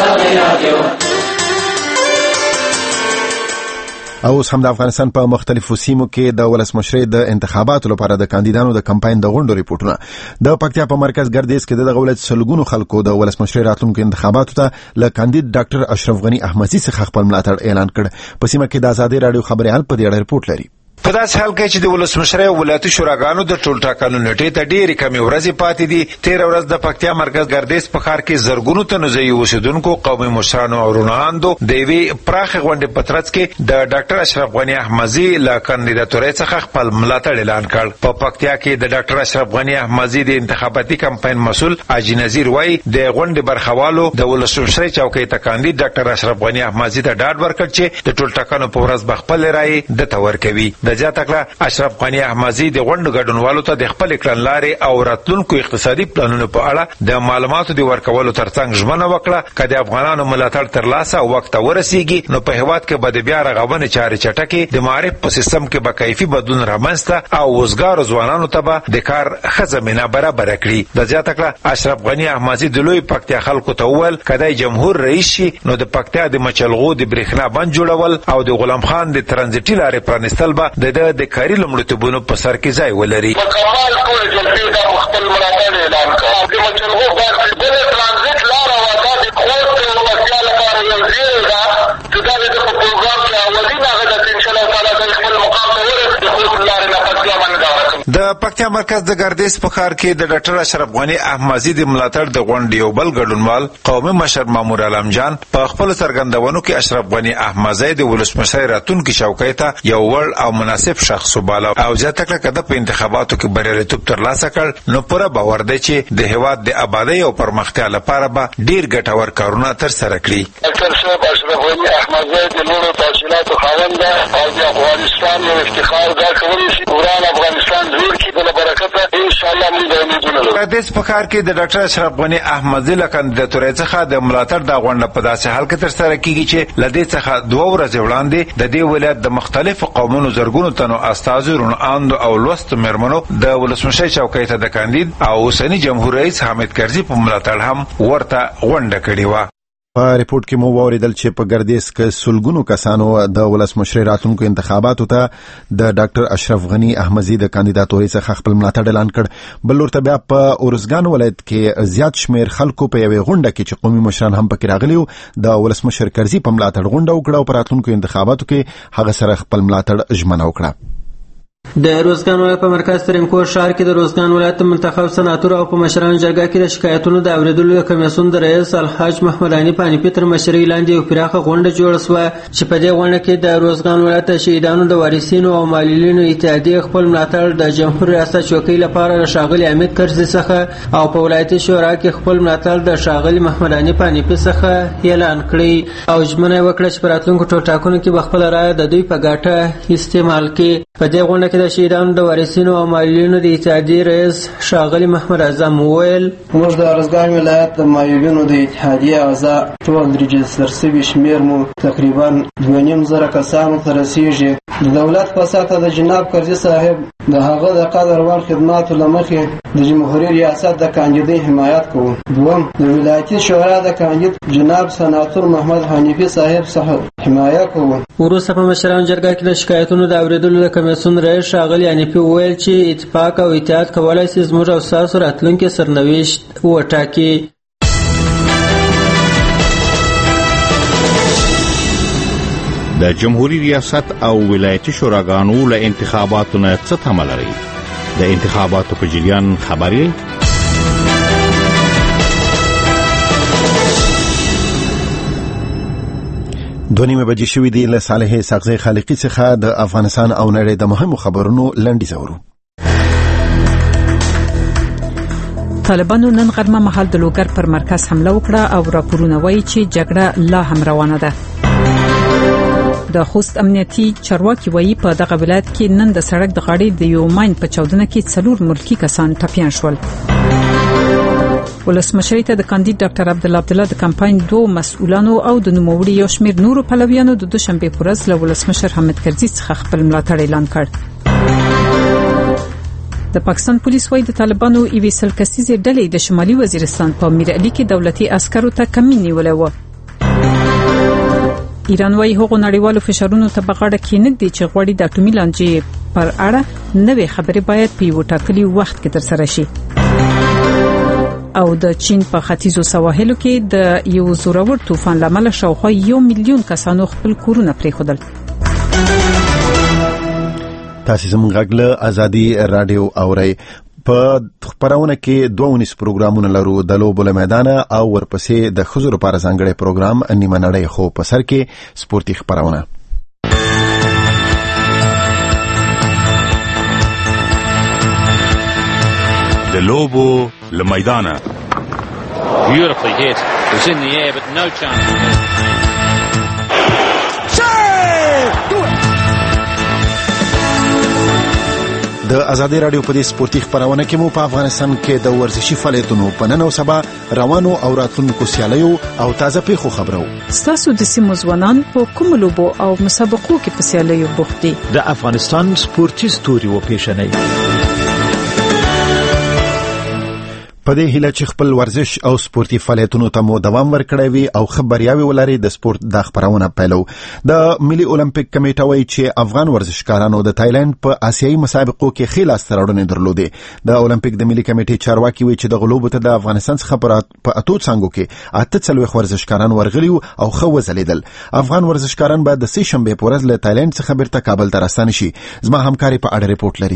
او اوس هم د افغانستان په مختلفو سیمو کې د ولسمشرۍ د انتخاباتو لپاره د کاندیدانو د کمپاین د غونډو ریپورتونه د پکتیا په مرکز ګردیز کې د ولایت سلګونو خلکو د ولسمشرۍ راتلونکو انتخاباتو ته له کاندید ډاکټر اشرف غنی احمدزي څخه خپل ملاتړ اعلان کړ. په سیمه کې د آزادۍ راډیو خبريال په دې اړه ریپورت لري. په داسې حال کې چې د ولسمشرۍ او ولایتي شوراګانو د ټول ټاکنو نیټې ته ډېرې کمې ورځې پاتې دي. 13 ورځ د پکتیا مرکز ګردیز په ښار کې زرګونو تنو ځایي اوسېدونکو، قومي مشرانو او روناندو د یوې پراخې غونډې په ترڅ کې د ډاکټر اشرف غنی احمدزي له کاندیداتورۍ څخه خپل ملاتړ اعلان کړ. په پکتیا کې د ډاکټر اشرف غنی احمدزي د انتخاباتي کمپاین مسؤل حاجي نذیر وایي د غونډې برخوالو د ولسمشرۍ چوکۍ ته کاندید ډاکټر اشرف غنی احمدزي ته ډاډ ورکړ چې د ټول ټاکنو په ورځ به خپل رائے دته ورکوي. د زیاته کړه اشرف غنی احمدزي د غونډو ګډونوالو ته د خپل کړنلارې او راتلونکو اقتصادي پلانونو په اړه د معلوماتو د ورکولو ترڅنګ ژمنه وکړه چې د افغانانو ملاتړ ترلاسه وخت ورسیږي نو په هیواد کې به د بیا رغونې چارې چټکې د معرف په سیستم کې به کیفي بدلون رامنځته او وزګارو ځوانانو ته به د کار ښه زمینه برابره کړي. د زیاته کړه اشرف غنی احمدزي د لوی پکتیا خلکو ته وویل کدی جمهور رئیس شي نو د پکتیا د مچلغو د برېښنا بند جوړول او د غلام خان د ترانزیټي لارې پرانستل به د کاري لومړیتوبونو په سر کې ځای ولري. کمال ټول جمهوریت د خپل ملاتړ اعلان کړ. د مچلغو بند د ترانزیټ لار او د خوست او پکتیا لپاره یو ځای ده چې دا د پروګرام کې اولین هغه د ان شاء الله تعالی د خپل مقام ته ورسېږي. د خوست لارې نه پکتیا باندې د پکتیا مرکز د ګردیز په ښار کې د ډاکټر اشرف غنی احمدزي د ملاتړ د غونډې یو بل ګډونوال قومي مشر مامور علم جان په خپل څرګندونو کې اشرف غنی احمدزي د ولسمشرۍ راتلونکي چوکۍ ته یو وړ او مناسب شخص وباله او زیاته کړه کده په انتخاباتو کې بریالیتوب ترلاسه کړ نو پوره باور دی چې د هیواد د آبادی او پرمختیا لپاره به ډیر ګټور کارونه ترسره کړي. ډاکټر صاحب اشرف غنی احمدزي د لوړو تحصیلاتو خاوند دی او د افغانستان یو افتخار دا کولی شي وران افغانستان جوړ کړي د برکت ان شاء الله موږ د امیدونو لرو. ګردیز په ښار کې د ډاکټر اشرف غنی احمدزي له کاندیداتورۍ څخه د ملاتړ د غونډه په داسې حال کې ترسره کیږي چې له دې څخه 2 ورځې وړاندې د دې ولایت د مختلفو قومونو زرګونو تنو استازو روناندو او لوست مېرمنو د ولسمشرۍ چوکۍ ته د کاندید او اوسني جمهور رئیس حامد کرزي په ملاتړ هم ورته غونډه کړې وه. په ریپورت کې مو واوریدل چې په ګردیز کې سلګونو کسانو د ولسمشرۍ راتلونکو انتخاباتو ته د ډاکټر اشرف غنی احمدزي د کاندیداتورۍ څخه خپل ملاتړ اعلان کړ. بل ورته بیا په اورزګان ولایت کې زیات شمیر خلکو په یوې غونډه کې چې قومي مشران هم پکې راغلي د ولسمشر کرزي په ملاتړ غونډه وکړه او په راتلونکو انتخاباتو کې هغه سره خپل ملاتړ ژمنه وکړه. د روزګان ولایت په مرکز ترینکوټ ښار کې د روزګان ولایت منتخب سناتور او په مشرانو جرګه کې د شکایتونو د اوریدلو د کمیسیون د رئیس الحاج محمد علي پانیپي تر مشرۍ لاندې یو پراخه غونډه جوړه شوه چې په دې غونډه کې د روزګان ولایت د شهیدانو د وارثینو او معلولینو اتحادیې خپل ملاتړ د جمهور ریاست چوکۍ لپاره د ښاغلي حمید کرزي څخه او په ولایتي شورا کې خپل ملاتړ د ښاغلي محمد علي پانیپي څخه اعلان کړی او ژمنه وکړه چې په راتلونکو ټاکنو کې به خپله رایه د دوی په ګټه استعمال کړي. په دې غونډه کې د شهیدانو د وارثینو او معلولینو د اتحادیې رئیس ښاغلي محمد اعظم وویل موږ د ارزګان ولایت د معلولینو د اتحادیې اعضا ټول رجستر شوي شمېر مو تقریبا 2.5 کسانو ته رسیږي د دولت په سطحه د جناب کرزي صاحب د هغه د قدر وړ خدماتو له مخې د جمهوریت ریاست د کاندیدۍ حمایت کوو. دوم، د ولایتي شورا د کاندید جناب سناتور محمد حنیفي صاحب څخه حمایت کوو. وروسته په مشرانو جرګه کې د شکایتونو د اورېدلو د کمیسیون رئیس ښاغلي حنیفي وویل چې اتفاق او اتحاد کولای شي زموږ او ستاسو راتلونکي سرنوشت وټاکي. د جمهوریت ریاست او ولایتي شوراګانو له انتخاباتو نه څه تمه لري؟ د انتخاباتو په جریان خبرې دونیمه بجې شوې دي. له صالح ساغزی خالقی څخه د افغانستان او نړۍ د مهمو خبرونو لنډیز اورو. طالبانو نن غرمه مهال د لوګر پر مرکز حمله وکړه او راپورونه وایي چې جګړه لا هم روانه ده. د خوست امنیتي چارواکي وایي په دغه ولایت کې نن د سړک د غاړې د یو ماین په چاودنه کې 4 ملکی کسان ټپیان شول. ولسمشر ته د کاندید ډاکټر عبدالله د کمپاین 2 مسؤلانو او د نوموړي یو شمېر نورو پلویانو د دوشنبه پر ورځ له ولسمشر حامد کرزي څخه خپل ملاتړ اعلان کړ. د پاکستان پولیس وایي د طالبانو 20 کسیزې ډلې د شمالي وزیرستان په میرعلي کې دولتي عسکرو ته کمین نیولې و. ایران وایي هغو نړیوالو فشارونو ته بغاړه کې نږدې چې غوړي د اټومي لانجې پر اړه نوې خبرې باید په یو ټاکلي وخت کې ترسره شي. او د چین په ختیځو سواحلو کې د یو زورور طوفان لامل شاوخوا 1 میلیون کسانو خپل کورونه پرېښودل. تاسو زموږ غږ له ازادي رادیو اورئ. په خبرونه کې 2 پروګرامونه لرو، د لوبو له میدان او ورپسې د ښځو لپاره ځانګړی پروګرام نیمه نړۍ، خو په سر کې سپورتي خبرونه. د لوبو له میدان. Beautifully hit. It was in the air but no chance. د ازادي رادیو په دې سپورتي خبرونه کې مو په افغانستان کې د ورزشي فعالیتونو په نن او سبا روانو او راتلونکو سیالیو او تازه پیښو خبرو. ستاسو د سیمو ځوانان په کوم لوبو او مسابقو کې په سیالیو بوخت دي؟ د افغانستان سپورتي ستوري و پیژنئ. په دې هیله چې خپل ورزش او سپورتي فعالیتونو ته مو دوام ورکړی وي او خبرياوي ولري د سپورت د خبرونه پیلو. د ملي اولمپیک کمیټه وایي چې افغان ورزشکارانو د تایلند په آسیایي مسابقو کې ښې لاسته راوړنې درلودې. د اولمپیک د ملي کمیټې چارواکي وایي چې د غلوبو ته د افغانستان څخه په اتو څنګهو کې 48 ورزشکاران ورغلي او ښه وځلیدل. افغان ورزشکاران به د سې شنبې په ورځ له تایلند څخه بیرته کابل ته راستانه شي. زما همکاري په اړه ریپورت لري.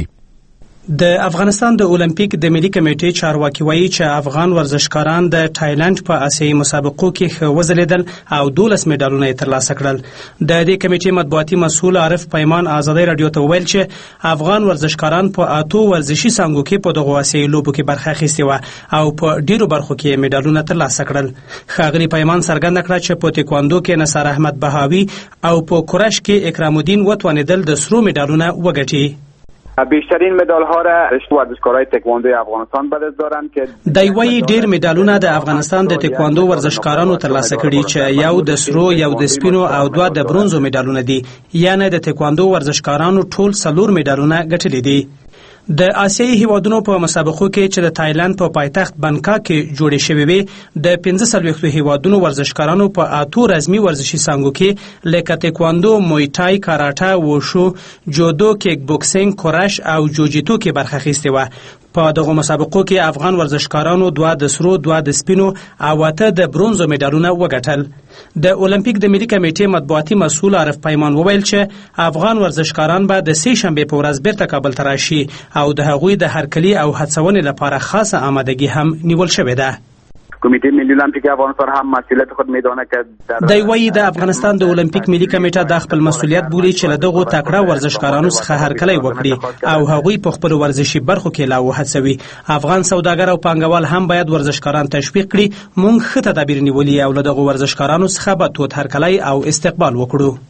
د افغانستان د اولمپیک د ملي کمیټې چارواکي وایي چې افغان ورزشکاران د تایلند په آسیایي مسابقو کې ښه وځلیدل او 12 مډالونه یې ترلاسه کړل. د دې کمیټې مطبوعاتي مسؤل عارف پیمان ازادي رادیو ته وویل چې افغان ورزشکاران په 8 ورزشي څنګهو کې په دغه آسیایي لوبو کې برخه اخیستې و او په ډیرو برخو کې مډالونه ترلاسه کړل. ښاغلي پیمان څرګنده کړه چې په تکواندو کې نثار احمد بهاوي او په کورش کې اکرام الدین وتوانیدل د سرو مډالونه وګټي. بیشترین مدال ها را ورزشکارای تکواندو افغانستان به دست دارند که دایوی ډیر مډالونه د افغانستان د تکواندو ورزشکارانو ترلاسه کړي چې یو د سرو، یو د سپینو او 2 د برونزو مډالونه دي. یعنی د تکواندو ورزشکارانو ټول 4 مډالونه ګټلي دي. د آسیایي هیوادونو په مسابقو کې چې د تایلند په پایتخت بانکاک کې جوړې شوې وي، د 15 هیوادونو ورزشکارانو په 8 رسمي ورزشي څنګهو کې لکه تکواندو، مویټای، کاراټه، ووشو، جودو، کیک بوکسینګ، کورش او جوجیتو کې برخه اخیستې وه. په دغه مسابقو کې افغان ورزشکارانو 2 د سرو، 2 د سپینو او 8 د برونزو مډالونه وګټل. د اولمپیک د ملي کمیټې مطبوعاتي مسؤل عارف پیمان وویل چې افغان ورزشکاران به د سې شنبې په ورځ بیرته کابل ته راشي او د هغوی د هرکلي او هڅونې لپاره خاصه آمادګي هم نیول شوې ده. کمیته ملی المپیک افغانستان هم مسئولیت خود میدانه که دی وایي د افغانستان د اولمپیک ملي کمیټه د خپل مسؤلیت بولي چې له دغو تکړه ورزشکارانو څخه هرکلی وکړي او هغوی په خپل ورزشي برخو کې لا وهڅوي. افغان سوداګر او پانګوال هم باید ورزشکاران تشویق کړي. موږ ښه تدابیر نیولي او له دغو ورزشکارانو څخه به تود هرکلی او استقبال وکړو.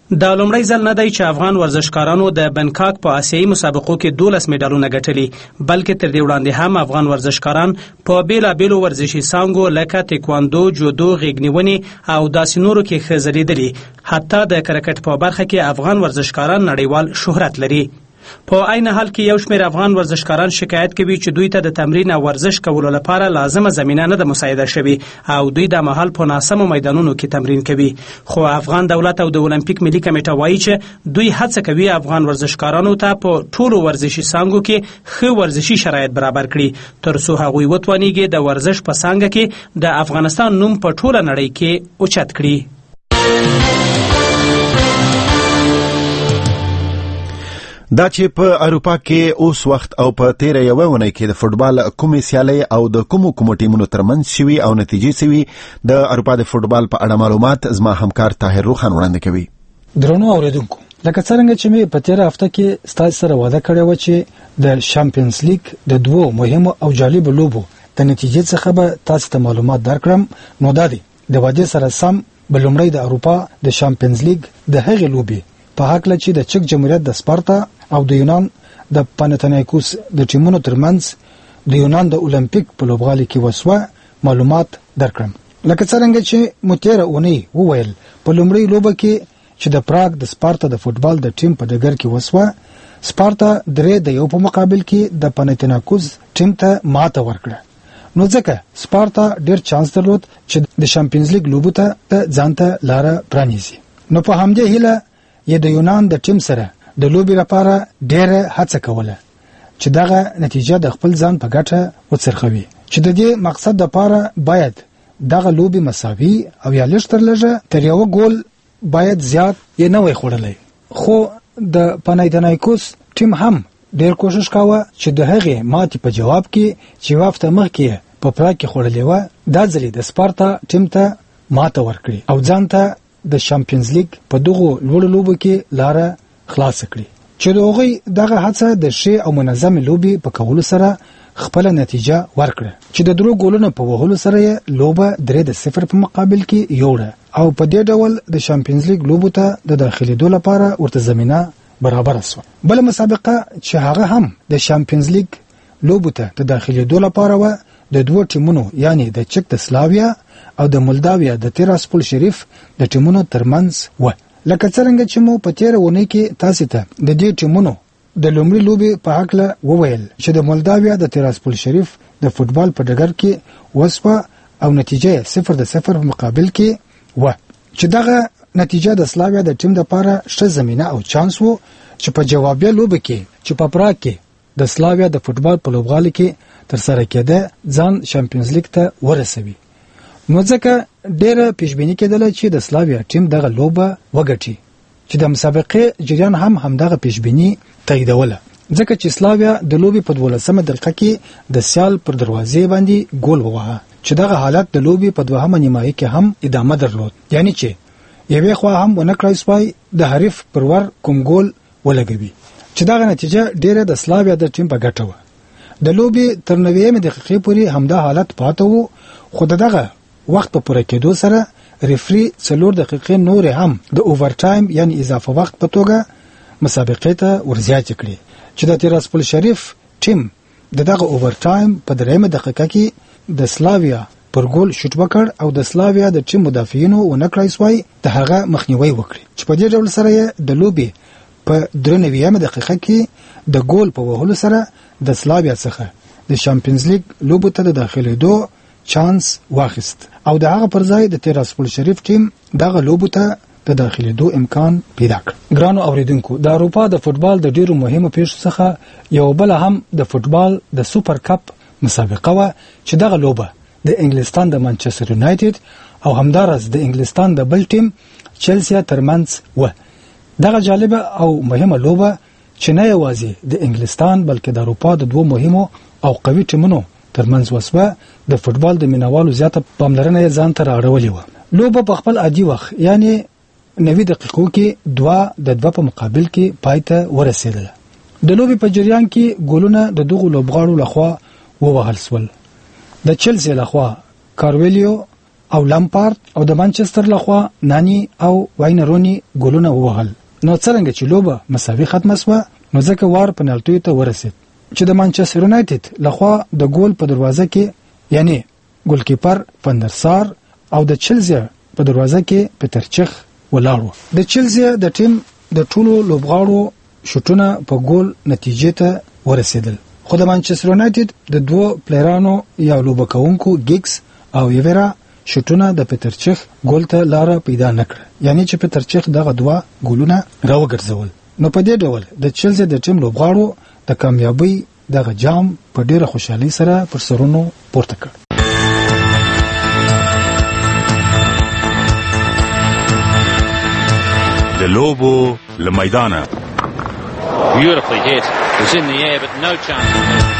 دا لومړی ځل نه دی چې افغان ورزشکارانو د بنکاک په آسیایي مسابقو کې 12 میډالونه ګټلي، بلکې تر دې وړاندې هم افغان ورزشکاران په بیلابیلو ورزشي څانګو لکه تکواندو، جودو، غېږنیونې او داسې نورو کې ښه ځلېدلي. حتی د کرکټ په برخه کې افغان ورزشکاران نړیوال شهرت لري. په عین حال کې یو شمېر افغان ورزشکاران شکایت کوي چې دوی ته د تمرین او ورزش کولو لپاره لازمه زمینه نه ده مساعده شوې او دوی د مهال په ناسمو میدانونو کې تمرین کوي. خو افغان دولت او د اولمپیک ملي کمیټه وایي چې دوی هڅه کوي افغان ورزشکارانو ته په ټولو ورزشي څانګو کې ښه ورزشي شرایط برابر کړي تر څو هغوی وتوانیږي د ورزش په څانګه کې د افغانستان نوم په ټوله نړۍ کې اوچت کړي. دا چې په اروپا کې اوس وخت او په تیره یوه اونۍ کې د فوټبال کومې سیالۍ او د کومو ټیمونو ترمنځ شوي او نتیجې شوي د اروپا د فوټبال په اړه معلومات زما همکار طاهر روخان وړاندې کوي. درنو اوریدونکو، لکه څرنګه چې مې په تیره هفته کې ستاسو سره وعده کړې و چې د چمپیونز لیګ د دوو مهمو او جالبو لوبو د نتیجې څخه به تاسو ته معلومات درکړم. نو دا دی د وعده سره سم بلومړی د اروپا د چمپیونز لیګ د هغې لوبې په حق لچې د چک جمهوریت د سپارتا او د یونان د پاناتینایکوس د ټیمونو ترمنځ د یونان د اولمپیک په لوبغالي کې وسوه معلومات درکړم. لکه څرنګه چې متیره اونۍ وویل په لومړی لوبه کې چې د پراګ د سپارتا د فوټبال د ټیم په ډګر کې وسوه، سپارتا 3-1 په مقابل کې د پاناتینایکوس ټیم ته ماته ورکړه. نو ځکه سپارتا ډیر چانس درلود چې د چمپیونز لیګ لوبو ته ځانته لار پرانیزي. نو په همدې هیله یې د یونان د ټیم سره د لوبي لپاره ډېره هڅه کوله چې دغه نتیجه د خپل ځان په ګټه وڅرخوي، چې د دې مقصد لپاره باید دغه لوبي مساوي او یا لږ تر لږه تر یو ګول باید زیات یې نه وي خوړلی. خو د پاناتینایکوس ټیم هم ډېر کوشش کاوه چې د هغې ماتې په جواب کې چې هفته مخکې په پراګ کې خوړلې وه، دا ځلې د سپارتا ټیم ته ماته ورکړي او ځان ته د چمپیونز لیګ په دغو لوړو لوبو کې لاره خلاص کړي، چې د هغوی دغه هڅه د ښې او منظمې لوبې په کولو سره خپله نتیجه ورکړه، چې د 3 ګولونو په وهلو سره یې لوبه 3-0 په مقابل کې یوړه او په دې ډول د چمپیونز لیګ لوبو ته د داخلېدو لپاره ورته زمینه برابره شوه. بله مسابقه چې هغه هم د چمپیونز لیګ لوبو ته د داخلېدو لپاره وه د 2 ټیمونو یعنی د چک د سلاویا او د مولداویا د تیراسپول شریف د ټیمونو ترمنځ وه. لکه څرنګه چې مو په تیره اونۍ کې تاسو ته د دې ټیمونو د لومړي لوبې په حق له وویل چې د مولداویا د تیراسپول شریف د فوټبال په ډګر کې وسوه او نتیجه 0-0 په مقابل کې وه، چې دغه نتیجه د سلاویا د ټیم لپاره ښه زمینه او چانس وو چې په جوابیه لوبه کې چې په پراګ کې د سلاویا د فوټبال په لوبغالي کې ترسره کېده ځان چمپیونز لیګ ته ورسوي. نو ځکه ډېره پیشبیني کېدله چې د سلاویا ټیم دغه لوبه وګټي، چې د مسابقې جریان هم همدغه پیشبیني تاییدوله، ځکه چې سلاویا د لوبې په 12مه دقیقه کې د سیال پر دروازې باندې ګول ووهه، چې دغه حالت د لوبې په 2مه نیمایي کې هم ادامه درلود، یعنی چې یوې خوا هم ونه کړای سوای د حریف پر ور کوم ګول ولګوي، چې دغه نتیجه ډېره د سلاویا د ټیم په ګټه وه. د لوبې تر 90مه دقیقې پورې همدا حالت پاته وو، خو دغه وخت په پوره کېدو سره ریفری 4 دقیقې نور هم د اوور ټایم یعنی اضافه وخت په توګه مسابقې ته ورزیات کړي، چې د تیراسپول شریف ټیم دغه اوور ټایم په 3مه دقیقه کې د سلاویا پر ګول شوټ وکړ او د سلاویا د ټیم مدافعینو ونکړای سوای د هغه مخنیوي وکړي، چې په دې ډول سره د لوبي په 93مه دقیقه کې د ګول په وهلو سره د سلاویا څخه د چمپیونز لیګ لوبو ته د داخلېدو چانس واخیست او د هغه پر ځای د تیراسپول شریف ټیم دغه لوبو ته د داخلېدو امکان پیدا کړ. ګرانو اوریدونکو، د اروپا د فوټبال د ډیرو مهمو پیښو څخه یو بل هم د فوټبال د سوپر کپ مسابقه و، چې دغه لوبه د انګلستان د مانچستر یونایټډ او همدارس د انګلستان د بل ټیم چلسیا ترمنځ و. دغه جالبه او مهمه لوبه چې نه یوازې د انګلستان بلکې د اروپا د 2 مهمو او قوي ټیمونو ترمنځ وسوه، د فوټبال د مینوالو زیاته پاملرنه یې ځان ته راوړولې وه. لوبه په خپل عادي وخت یعنی 90 دقیقو کې 2-2 په مقابل کې پای ته ورسېدله. د لوبې په جریان کې ګولونه د دغو لوبغاړو لخوا ووهل شول. د چلسي لخوا کارویلیو او لامپارد او د مانچستر لخوا نانی او واینرونی ګولونه ووهل. نو څنګه چې لوبه مساوي ختمه شوه نو ځکه وار پنالټي ته ورسید چې د مانچستر یونایټډ لخوا د ګول په دروازه کې یعنی ګولکیپر فندرسار او د چلزیا په دروازه کې پټرچخ ولاړو. د چلزیا د ټیم د ټولو لوبغاړو شوټونه په ګول نتیجې ته ورسېدل، خو د مانچستر یونایټډ د دوه پلیرانو یا لوبکونکو ګیګز او یویرا شوټونه د پټرچخ ګول ته لار پیدا نکړه، یعنی چې پټرچخ دغه دوه ګولونه راوګرځول. نو په دې ډول د چلزیا د ټیم لوبغاړو د کامیابی دغه جام په ډیره خوشحالي سره پر سرونو پورته کړ. د لوبو له میدانه Beautifully hit. It was in the air, but no chance.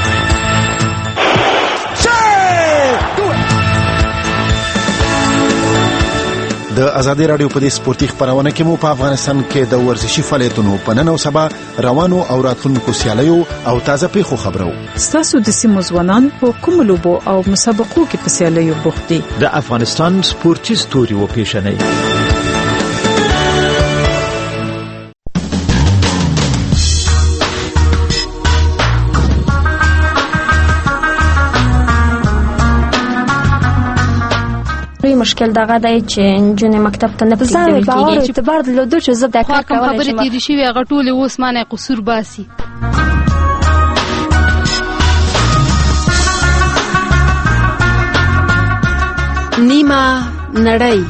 د ازادي رادیو په دې سپورتي خبرونه کې مو په افغانستان کې د ورزشي فعالیتونو په نن او سبا روانو او راتلونکو سیالیو او تازه پیښو خبرو. ستاسو د سیمو ځوانان په کوم لوبو او مسابقو کې په سیالیو بوخت دي؟ د افغانستان سپورتي ستوري و پیژنئ. مشکل دغه دی چې نجونې مکتب ته نه پرېږدل کېږي. اعتبار درلودو چې زه د کار کولی شم. خبرې تېرې شوې هغه ټولې اوس مانه قصور باسي. نیمه نړۍ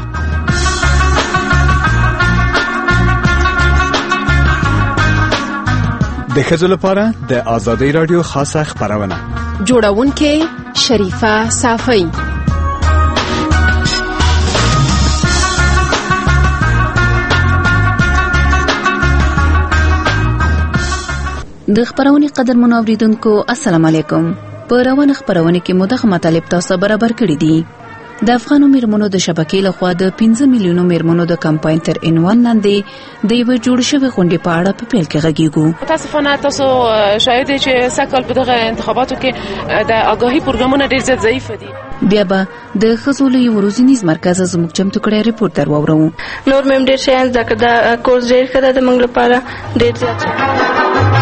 د ښځو لپاره د ازادۍ رادیو خاصه خبرونه جوړونکې شریفه صافی. د خبرونې قدرمنو اوریدونکو السلام علیکم. په روانه خبرونه کې مدغه مطالب تاسو برابر کړی دي. د افغانو میرمنو د شبکې لخوا د 15 میلیونو میرمنو د کمپاین تر عنوان لاندې د یو جوړ شوی غونډې په اړه په پیل کې غږیږو. متاسفانه تاسو شاید چې سکهال په دغه انتخاباتو کې د آگاهی پروګرامونه ډیر زیات ضعیف دي. بیا به د خزولي ورځنیز مرکز زموږ چمتو کړی ریپورت درواورو. نور مم ډیر شي ځکه دا کورس ډیر کړه د موږ لپاره ډیر زیات.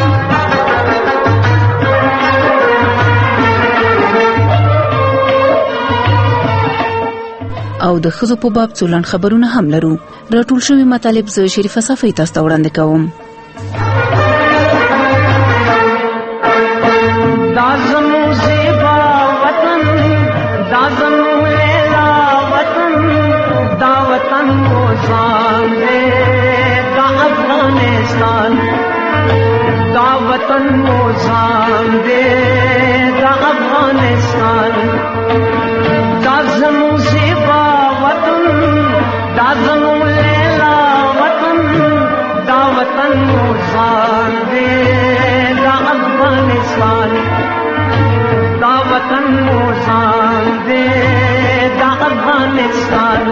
او د خزو په باب څولن خبرونه هم لرو. راټول شوی مطالب ز شریفه صافی تاسو ته وړاندې کوم. دازمو زیبا وطن دازمو لیلا وطن دا وطن موزان دے دا افغانستان دا وطن موزان دے دا افغانستان دازمو زیبا وطن دازمو لیلا وطن دا وطن موزان دے دا افغانستان دا وطن موزان دے دا افغانستان.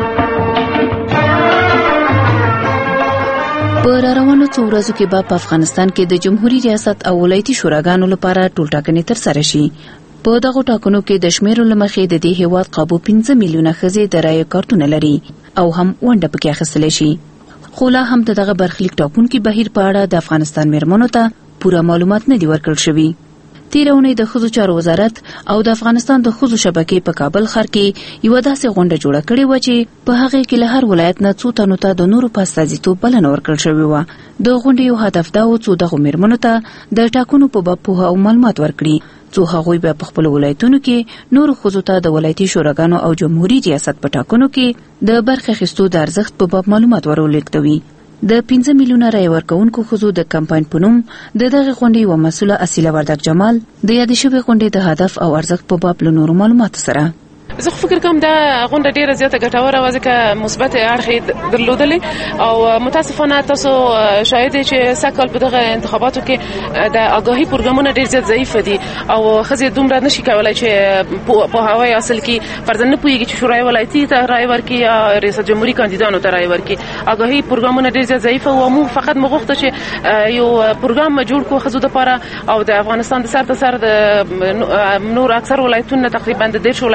په روانو څو ورځو کې په افغانستان کې د جمهوریت ریاست او ولایتي شوراګانو لپاره ټولټاکنې ترسره شي. په دغه ټاکنو کې د شمیرو لمخې د دې هیواد قابو 15 میلیونه ښځې د رایې کارتونه لري او هم ونډه پکې اخیستلی شي. خو لا هم دغه برخلیک ټاکونکي بهیر په اړه د افغانستان میرمنو ته پوره معلومات نه دي ورکړل شوي. تېره اونۍ د ښځو چارو وزارت او د افغانستان د ښځو شبکې په کابل ښار کې یوه داسې غونډه جوړه کړې وه چې په هغې کې له هر ولایت نه څو تنو ته د نورو په استازیتوب بلنه ورکړل شوې وه. د غونډې یو هدف دا و څو دغو میرمنو ته د ټاکنو په باب پوهه او معلومات ورکړي، څو هغوی به په خپلو ولایتونو کې نورو ښځو ته د ولایتي شوراګانو او جمهوري ریاست په ټاکنو کې د برخې اخیستو د ارزښت په باب معلومات ورولېږدوي. د 15 میلیونه رای ورکوونکو ښځو د کمپاین په نوم د دغه غونډې یوه مسؤله اصیله وردک جمال د یادې شوې غونډې د هدف او ارزښت په باب له نورو معلوماتو سره زه فکر کوم دا غونډه ډیره زیاته ګټوره وه ځکه مثبت اړخ درلودلې او متاسفانه تاسو شاید چې سکهال په دغه انتخاباتو کې د آگاهی پروګرامونه ډیر زیات ضعیف دي او ښځې دومره نشي کولی چې پوهاوی حاصل کړي، فرضاً نه پوهېږي چې شورای ولایتي ته رای ورکړي یا ریاست جمهوري کاندیدانو ته رای ورکړي. آگاهی پروګرامونه ډیر زیات ضعیف او موږ فقط موږ غوښته چې یو پروګرام جوړ کړو ښځو دپاره او د افغانستان د سر ته سر د نور اکثر ولایتونه تقریبا د 10 ولایتونه موږ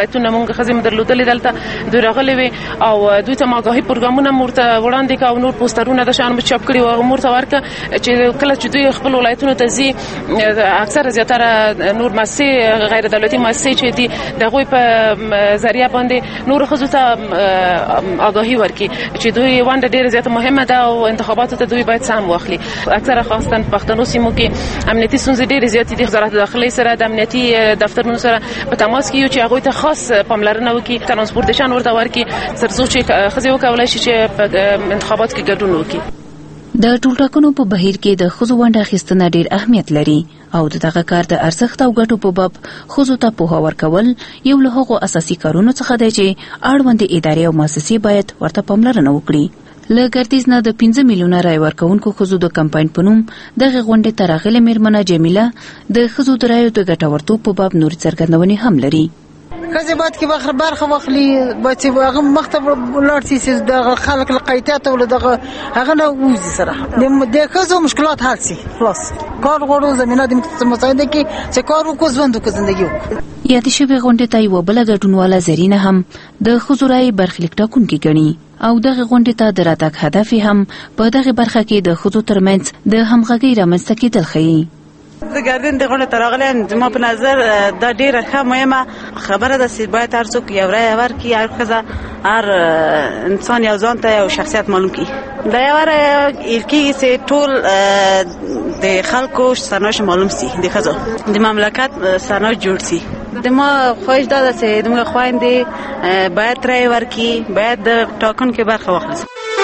زموږ خزې مدرلودلې دلته دوی راغلي وي او دوی ته ماګاهي پروګرامونه مورته وړاندې کا او نور پوسټرونه د شان چاپ کړي او مورته ورکه چې کله چې دوی خپل ولایتونو ته ځي اکثر زیاتره نور مؤسسې غیر دولتي مؤسسې چې دي دغه په ذریعہ باندې نور خزو ته آگاهي ورکړي چې دوی ونده ډیره زیاته مهمه ده او انتخاباتو ته دوی باید سم واخلي. اکثر خاصه پښتنو سیمو کې امنیتي ستونزې ډیره زیاتې دي. وزارت داخلي سره د امنیتي دفترونو سره په تماس کې یو چې هغه ته خاص پاملرنه وکړي ترانسپورټیشن ورته ورکړي ترڅو چې خزي وکولای شي چې انتخابات کې ګډون وکړي. د ټولټاکنو په بهیر کې د خزو ونډه اخیستنه ډیر اهمیت لري او دغه کار د ارزښت او ګټو په باب خزو ته پوهه ورکول یو له هغو اساسي کارونو څخه دی چې اړوند ادارې او مؤسسې باید ورته پاملرنه وکړي. له ګردیز نه د 15 میلیونه رای ورکوونکو خزو د کمپاین په نوم دغه غونډې ته راغلې میرمنه جمیله د خزو د رایو د ګټورتوب په باب نور څرګندونې هم لري. خزي باید کې برخه واخلي باید هغه مختب ولر سي د خلک لقیتات او دغه هغه نه وځي سره د خزو مشکلات حل سي خلاص کار غوړو زمينه د مساعده کې چې کار وکړو ژوند وکړو زندگی وکړو. یاد شوی غونډه ته یو بل ګډونواله زرینه هم د خزو رای برخلیک ټاکونکي ګڼي او دغه غونډه ته د راتګ هدف هم په دغه برخه کې د خزو ترمنځ د همغږۍ رامنځته کېدل ښیي. زه ګردین د غونډې ته راغلم زما په نظر دا ډیره ښه مهمه خبره ده چې باید هر څوک یو رای ورکړي هر ښځه هر انسان یو ځان ته یو شخصیت معلوم کړي. دا یو رای کېږي چې ټول د خلکو سرنوشت معلوم سي د ښځو د مملکت سرنوشت جوړ سي. د ما خواهش دا ده چې زموږ خویندې باید رای ورکړي باید د ټاکنو کې برخه واخلي.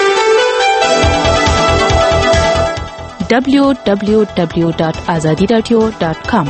www.azadiradio.com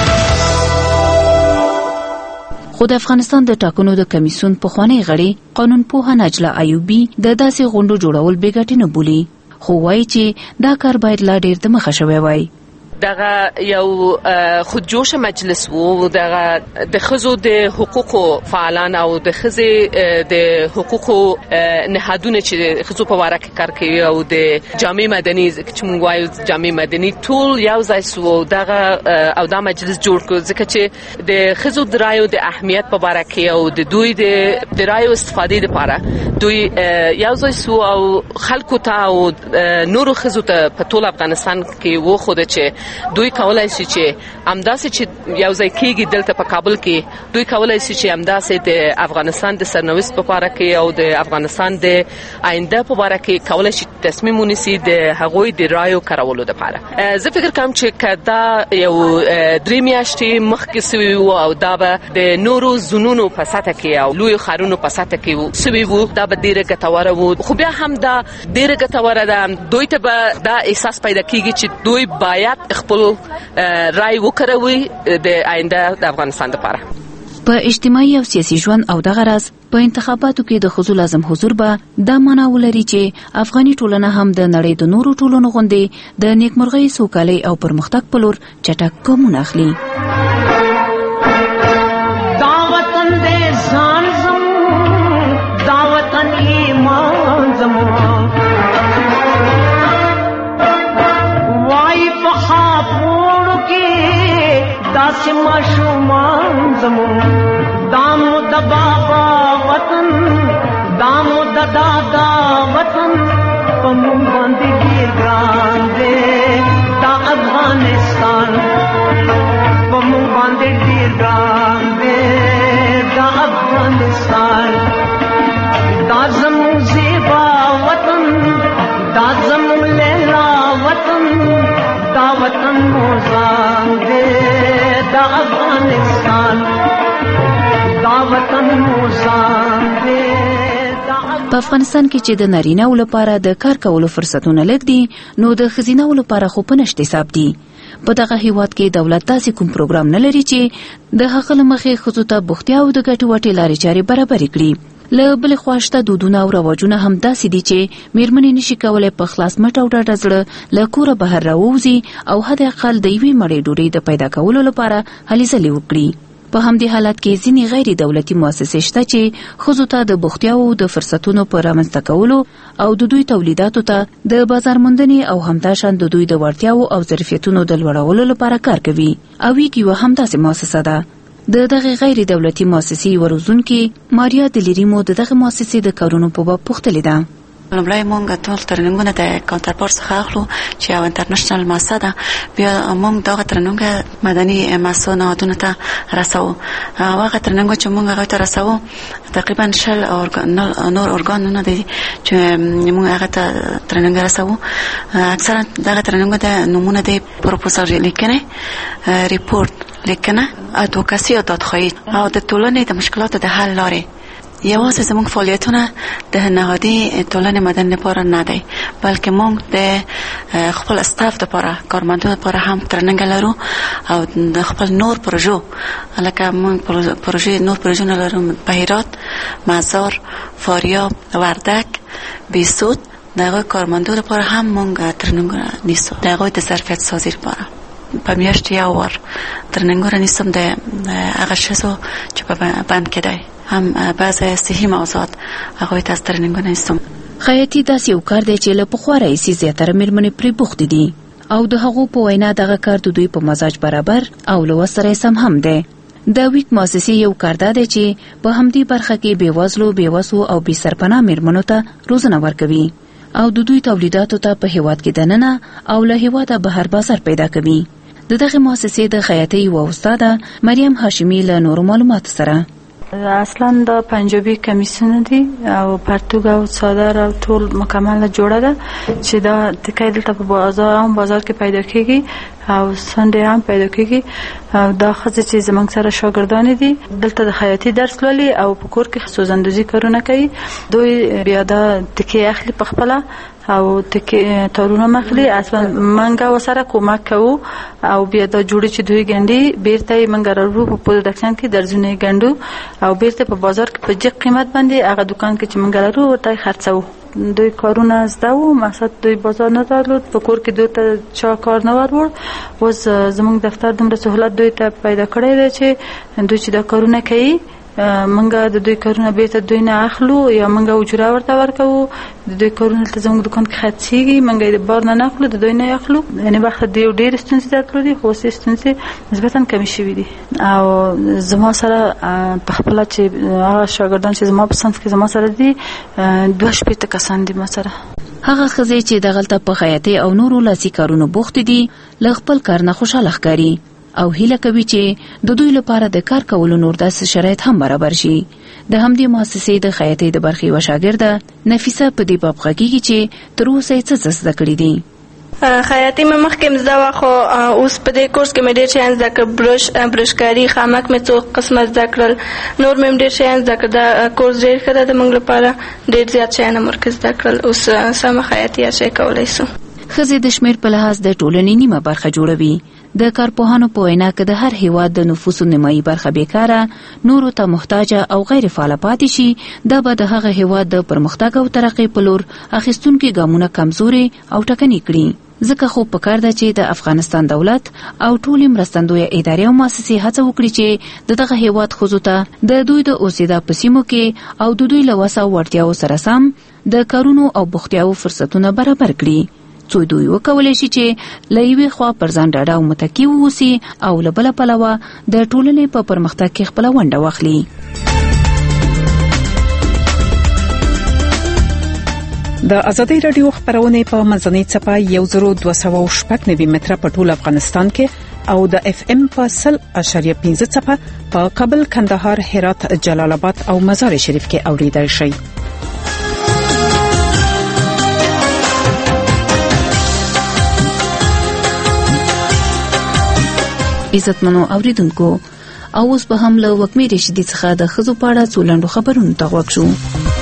خو د افغانستان د ټاکنو د کمیسیون پخوانی غړي قانونپوه نجله ایوبی د داسې غونډو جوړول بې ګټې نه بولي خو وایي چې دا کار باید لا ډیر د مخه شوی وای. دغه یو خودجوش مجلس وو دغه د خزو د حقوقو فعالان او د خزي د حقوقو نهادونه چې خزو په واره کې کار کوي او د جامع مدني چې موږ وایو جامع مدني ټول یو ځای سو دغه او دا مجلس جوړ کړ ځکه چې د خزو د رایو د اهمیت په واره کې او د دوی د رایو استفادې لپاره دوی یو ځای سو او خلکو ته او نورو خزو ته په ټول افغانستان کې وو خو د چې دوی کولای شي چې امداسې چې یو ځای کېږي دلته په کابل کې دوی کولای شي چې امداسې د افغانستان د سرنوشت په اړه کې او د افغانستان د آینده په اړه کې کولای شي تصمیم ونیسي د هغوی د رایو کارولو لپاره. زه فکر کوم چې کدا یو درې میاشتې مخکې سوي وو او دا به د نورو زونونو په ساته کې او لوی خارونو په ساته کې سوي وو دا به ډیره ګټوره وو خو بیا هم دا ډیره ګټوره ده دوی ته به دا احساس پیدا کیږي چې دوی باید خپل رای وکړوي د آینده د افغانستان لپاره. په اجتماعي او سیاسي ژوند او دغه راز په انتخاباتو کې د ښځو لازم حضور به دا معنا ولري چې افغاني ټولنه هم د نړۍ د نورو ټولنو غوندې د نیکمرغۍ سوکالۍ او پرمختګ په لور چټک ګامونه اخلي. داسما شومان زمون دامو د بابا وطن دامو د دادا وطن پمون باندې ډیر ګران دی دا افغانستان پمون باندې ډیر ګران دی دا افغانستان دا زمون زیبا وطن دا زمون لیلا وطن دا وطن موزان دی دا افغانستان دا وطن موزان دی. په افغانستان کې چې د نارینه‌و لپاره د کار کولو فرصتونه لږ دي نو د ښځینه‌و لپاره خو په نشته حساب دي. په دغه هیواد کې دولت داسې کوم پروګرام نه لري چې د هغه له مخې ښځو ته بوختیا او د ګټې وټې لارې چارې برابرې کړي. له بلې خوا شته دودونه او رواجونه هم داسې دي چې میرمنې نشي کولی په خلاص مټ او ډاډه زړه له کوره بهر راووځي او حد اقل د یوې مړۍ ډوډۍ د پیدا کولو لپاره هلې ځلې وکړي. په همدې حالت کې ځینې غیر دولتي مؤسسې شته چې ښځو ته د بوختیاو د فرصتونو په رامنځته کولو او د دوی تولیداتو ته د بازار موندنې او همداشان د دوی د وړتیاو او ظرفیتونو د لوړولو لپاره کار کوي. او یو همداسې مؤسسه ده د دغه غیر دولتي مؤسسې وروزونکې ماریا دلیریمو د دغه مؤسسې د کارونو په باب پوښتلې ده. لومړی مونږ ټول ترننګونه د کاونټرپارټ څخه اخلو چې یو انټرنیشنل مؤسسه ده. بیا مونږ دغه ترننګ مدني مؤسسو نهادونو ته رسوو. هغه ترننګ چې مونږ هغه ته رسوو تقریبا شل نور ارګانونه دي چې مونږ هغه ته ترننګ رسوو. اکثرا دغه ترننګ د نمونه د پروپوزال لیکنه، ریپورت لیکنه، ادوکاسي او دادخواهی او د ټولنې د مشکلاتو د حل لارې. یوازې زموږ فعالیتونه د نهادي ټولنې مدني لپاره نه دی، بلکې موږ د خپل استاف لپاره، کارمندانو لپاره هم ترننګ لرو او د خپل نور پروژو لکه موږ نور پروژونه لرو، بهیرات، مزار، فاریاب، وردک، بیسود. دغه کارمندانو لپاره هم موږ ترننګ نیسو، دغه د ظرفیت سازی لپاره په میاشت یو وار ترننګ نیسم د هغه شزو چې په بند کې دی. هم بعض صحي موضوعات هغه ته ترننګ نیسم. خیاطي داسې یو کار دی چې له پخوا راهیسې زیاتره مېرمنې پرې بوختې دي او د هغو په وینا دغه کار د دوی په مزاج برابر او له وس سره سم هم دی. د ویک مؤسسې یو کار دا دی چې په همدې برخه کې بېوزلو، بېوسو او بې سرپناه مېرمنو ته روزنه ورکوي او د دوی تولیداتو ته په هیواد کې دننه او له هیواده بهر بازار پیدا کوي. د دغه مؤسسې د خیاطۍ یوه استاده مریم هاشمي له نورو معلوماتو سره اصلا دا پنجابی کمیسونه دي او پرتوګ او څادر او ټول مکمله جوړه ده چې دا تکای دلته په بازار کې پیدا کیږي او سنډي هم پیدا کیږي. او دا خزه چې زمنګ سره شاګردان دي دلته د خیاطي درس لولي او په کور کې سوزندوزي کارونه کوي. دوی بیا دا تکي اخلي په خپل او تکي تارونه مخلي اصلا منګه وسره کومک کوو او بیا دا جوړي چې دوی ګنډي بیرته منګه راو په پروډکشن کې درځونه ګنډو او بیرته په بازار کې په جګ قیمت باندې هغه دکان کې چې منګه راو ورته خرڅو. دوی کارونه زده و، مقصد دوی بازار نه درلود، په کور کې دوی ته چا کار نه ورور. اوس زموږ دفتر دومره سهولت دوی ته پیدا کړی دی چې دوی چې دا کارونه کوي منګه د دوی کارونه بیرته دوی نه اخلو یا منګه اجوره ورته ورکوو. د دوی کارونه ته زموږ دکان کې خرڅېږي، منګه د بار نه اخلو، د دوی نه اخلو. یعنې وخت د ډېرې ستونزې درلودې خو اوس ستونزې نسبتا کمې شوي دي. او زما سره په خپله چې هغه شاګردان چې زما په صنف کې زما سره دي 2 کسان دي ما سره. هغه ښځې چې دغلته په خیاطۍ او نورو لاسي کارونو بوختې دي له خپل کار نه خوشحاله ښکاري او هیله کوي چې د دوی لپاره د کار کولو نور داسې شرایط هم برابر شي. د همدې مؤسسې د خیاطۍ د برخې یوه شاګرده نفیسه په دې باب غږیږي چې تر اوسه یې څه زده کړي دي. خیاطۍ مې مخکې زده وه خو اوس په دې کورس کې مې ډېر شیان زده کړل. برشکاري، خامک مې څو قسمه زده کړل، نور مې ډېر شیان زده کړل. دا کورس ډېر ښه ده د موږ لپاره، ډېر زیات شیان مې ورکې زده کړل. اوس سمه خیاطۍ هر شی کولی سو. ښځې د شمېر په لحاظ د ټولنې نیمه برخه جوړوي. د کارپوهانو په وینا که د هر هیواد د نفوسو نیمایي برخه بیکاره، نورو ته محتاجه او غیر فعاله پاتې شي، دا به د هغه هیواد د پرمختګ او ترقۍ په لور اخیستونکي ګامونه کمزوري او ټکني کړي. ځکه خو پکار ده چې د افغانستان دولت او ټولې مرستندویه ادارې او مؤسسې هڅه وکړي چې دغه هیواد ښځو ته د دوی د اوسېدا په سیمو کې او د دوی له وس او وړتیاو سره سم د کارونو او بوختیاو فرصتونه برابر کړي، څو دوی وکولی شي چې له یوې خوا پر ځان ډاډه او متکي واوسي او له بله پلوه د ټولنې په پرمختګ کې خپله ونډه واخلي. د ازادي رادیو خبرونه په منځنۍ صفحه 1290 متره په ټول افغانستان کې او د اف ام په 100.15 صفحه په کابل، کندهار، هرات، جلال آباد او مزار شریف کې اوریدل شي. عزتمنو اوریدونکو، اوس به هم له وکمې رشیدي څخه د ښځو په اړه څو لنډو خبرونو ته غوږ شو.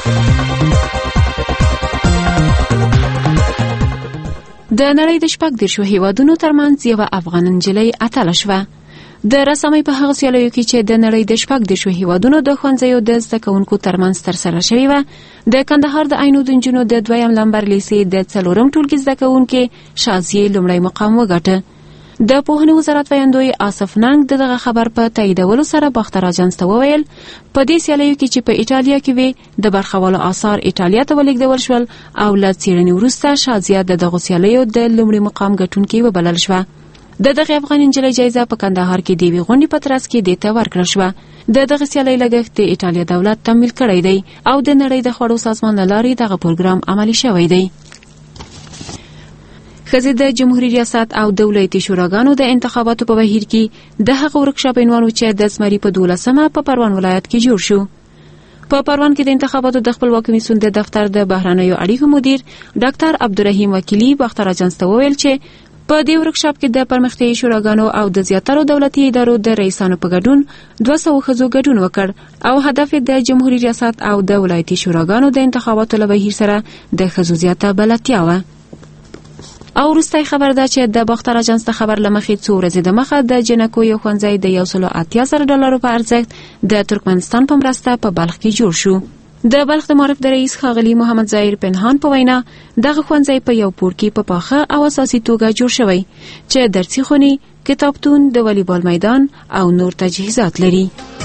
د نړۍ د 14 هیوادونو ترمنځ یو افغان نجلۍ اتله شوه. د رسامۍ په هغه سیالیو کې چې د نړۍ د 14 هیوادونو د ښوونځیو د زده کوونکو ترمنځ ترسره شوې وه، د کندهار د عینو د نجونو د 2م لمبر لیسې د 4م ټولګي زده کوونکې شازیې لومړی مقام وګاټه. د پوهنې وزارت ویاندوی آصف ننګ دغه خبر په تاییدولو سره باختر اجانس ته وویل په دې سیالیو کې چې په ایټالیا کې وي د برخوالو آثار ایټالیا ته ولېږدول شول او له څېړنې وروسته شازیه د دغو سیالیو د لومړي مقام ګټونکې وبلل شوه. دغه افغان انجلۍ جایزه په کندهار کې د وی غونډې په ترڅ کې د ته ورکړل شو. دغه سیالۍ لګښت د ایټالیا دولت تمویل کړی دی او د نړۍ د خوړو سازمان لاري دغه پروګرام عملي شوی دی. خزه د جمهوریت ریاست او د ولایتي شوراګانو د انتخاباتو په بهیر کې د هغه ورکشاپ عنوان چې د زمری په 12مه په پروان ولایت کې جوړ شو. په پروان کې د انتخاباتو د خپلواک کمیسیون د دفتر د بهرنیو اړیکو مدیر ډاکټر عبدالرحیم وکیلی باختر اجانس ته وویل چې په دې ورکشاپ کې د پرمختیايي شوراګانو او د زیاترو دولتي ادارو د رئیسانو په ګډون 200 ښځو ګډون وکړ او هدف د جمهوریت ریاست او د ولایتي شوراګانو د انتخاباتو له بهیر سره د ښځو زیاته بلدتیا و. او وروستی خبر ده چې د باختر اجانس ته خبر لمخې 2 ورځې د مخه د جنکو یو ښوونځی د $180,000 په ارزښت د ترکمنستان په مرسته په بلخ کې جوړ شو. د بلخ د معرف د رئیس ښاغلي محمد ظاهر پنهان په وینا دغه ښوونځی په یو پور کې په پاخه او اساسي توګه جوړ شوی چې درسي خونې، کتابتون، د والیبال میدان او نور تجهیزات لري.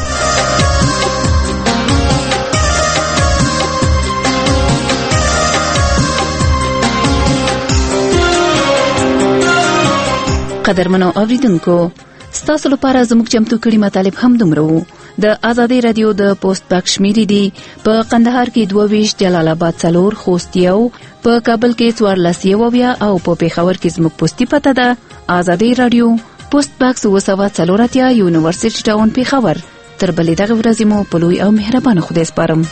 قدرمنو اوریدونکو، ستاسو لپاره زموږ چمتو کړي مطالب هم دومره وو. د آزادۍ رادیو د پوسټ باکس شمیرې دي په قندهار کې 22، جلال آباد 4، خوست 1، په کابل کې 14 او په پېښور کې زموږ پوسټي پته ده آزادۍ رادیو پوسټ باکس 240 یونیورسيټي ټاون پېښور. تر بلې دغه ورځې مو په لوی او مهربانه خدای سپارم.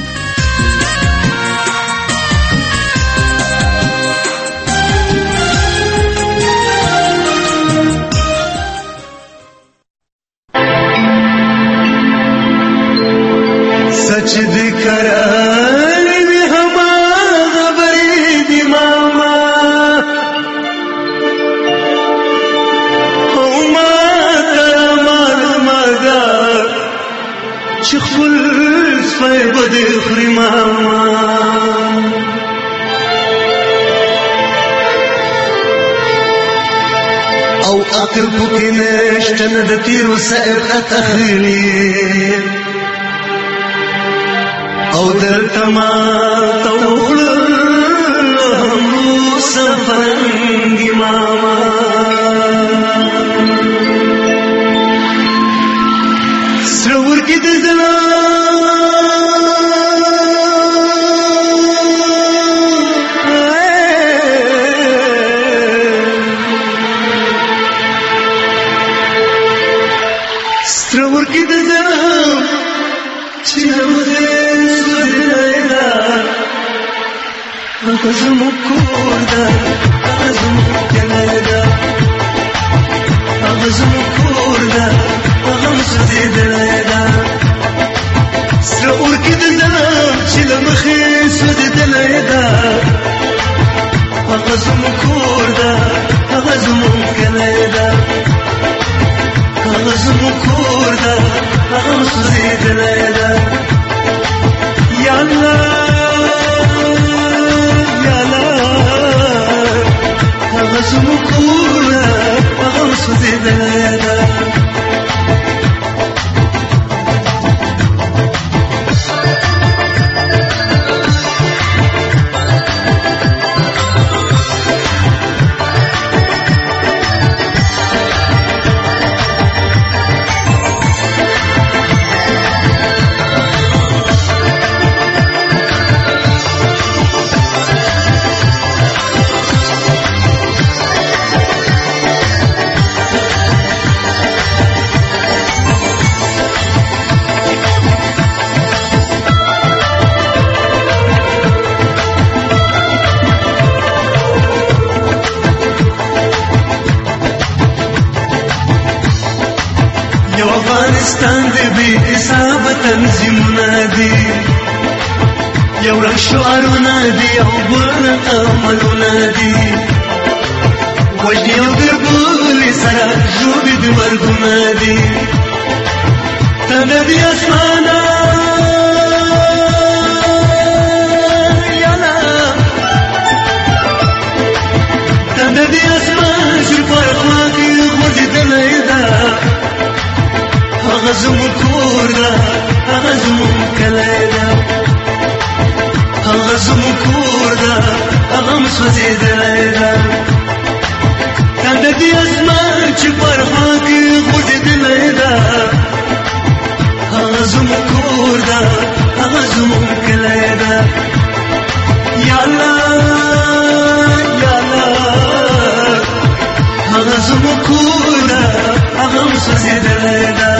सच दिखराल में हमारा बड़ी मामा हो माता मार मगा चखुल स्पै बदे खरी मामा او अकल पुकिनेश तनदती रुसैर अतहली او دلتما توړل هم سفرنګي ماما سرور کې د زنا سرور کې د زنا غزمو کوردا غزمو کلادا غزمو کوردا غمس دې دلادا سرور کې د زلم چې لمخې سود دلادا غزمو کوردا غزمو کلادا غزمو کوردا غمس دې دلادا یا الله غزمو کوردا غمس دې دلادا افغانستان دې بي حساب تنظیمونه دي یو رنګ شعارونه دي او بل عملونه دي وجدي او ګربولې سره ژوبې د مرګونه دي تنه دي اسمانه یالا تنه دي اسمان چې پر خوا کې غوړېدلې ده غزمو کوردا غزمو کلادا غزمو کوردا غمس دې دلادا کاندې اسمان مکودا هغه سوځیدلې ده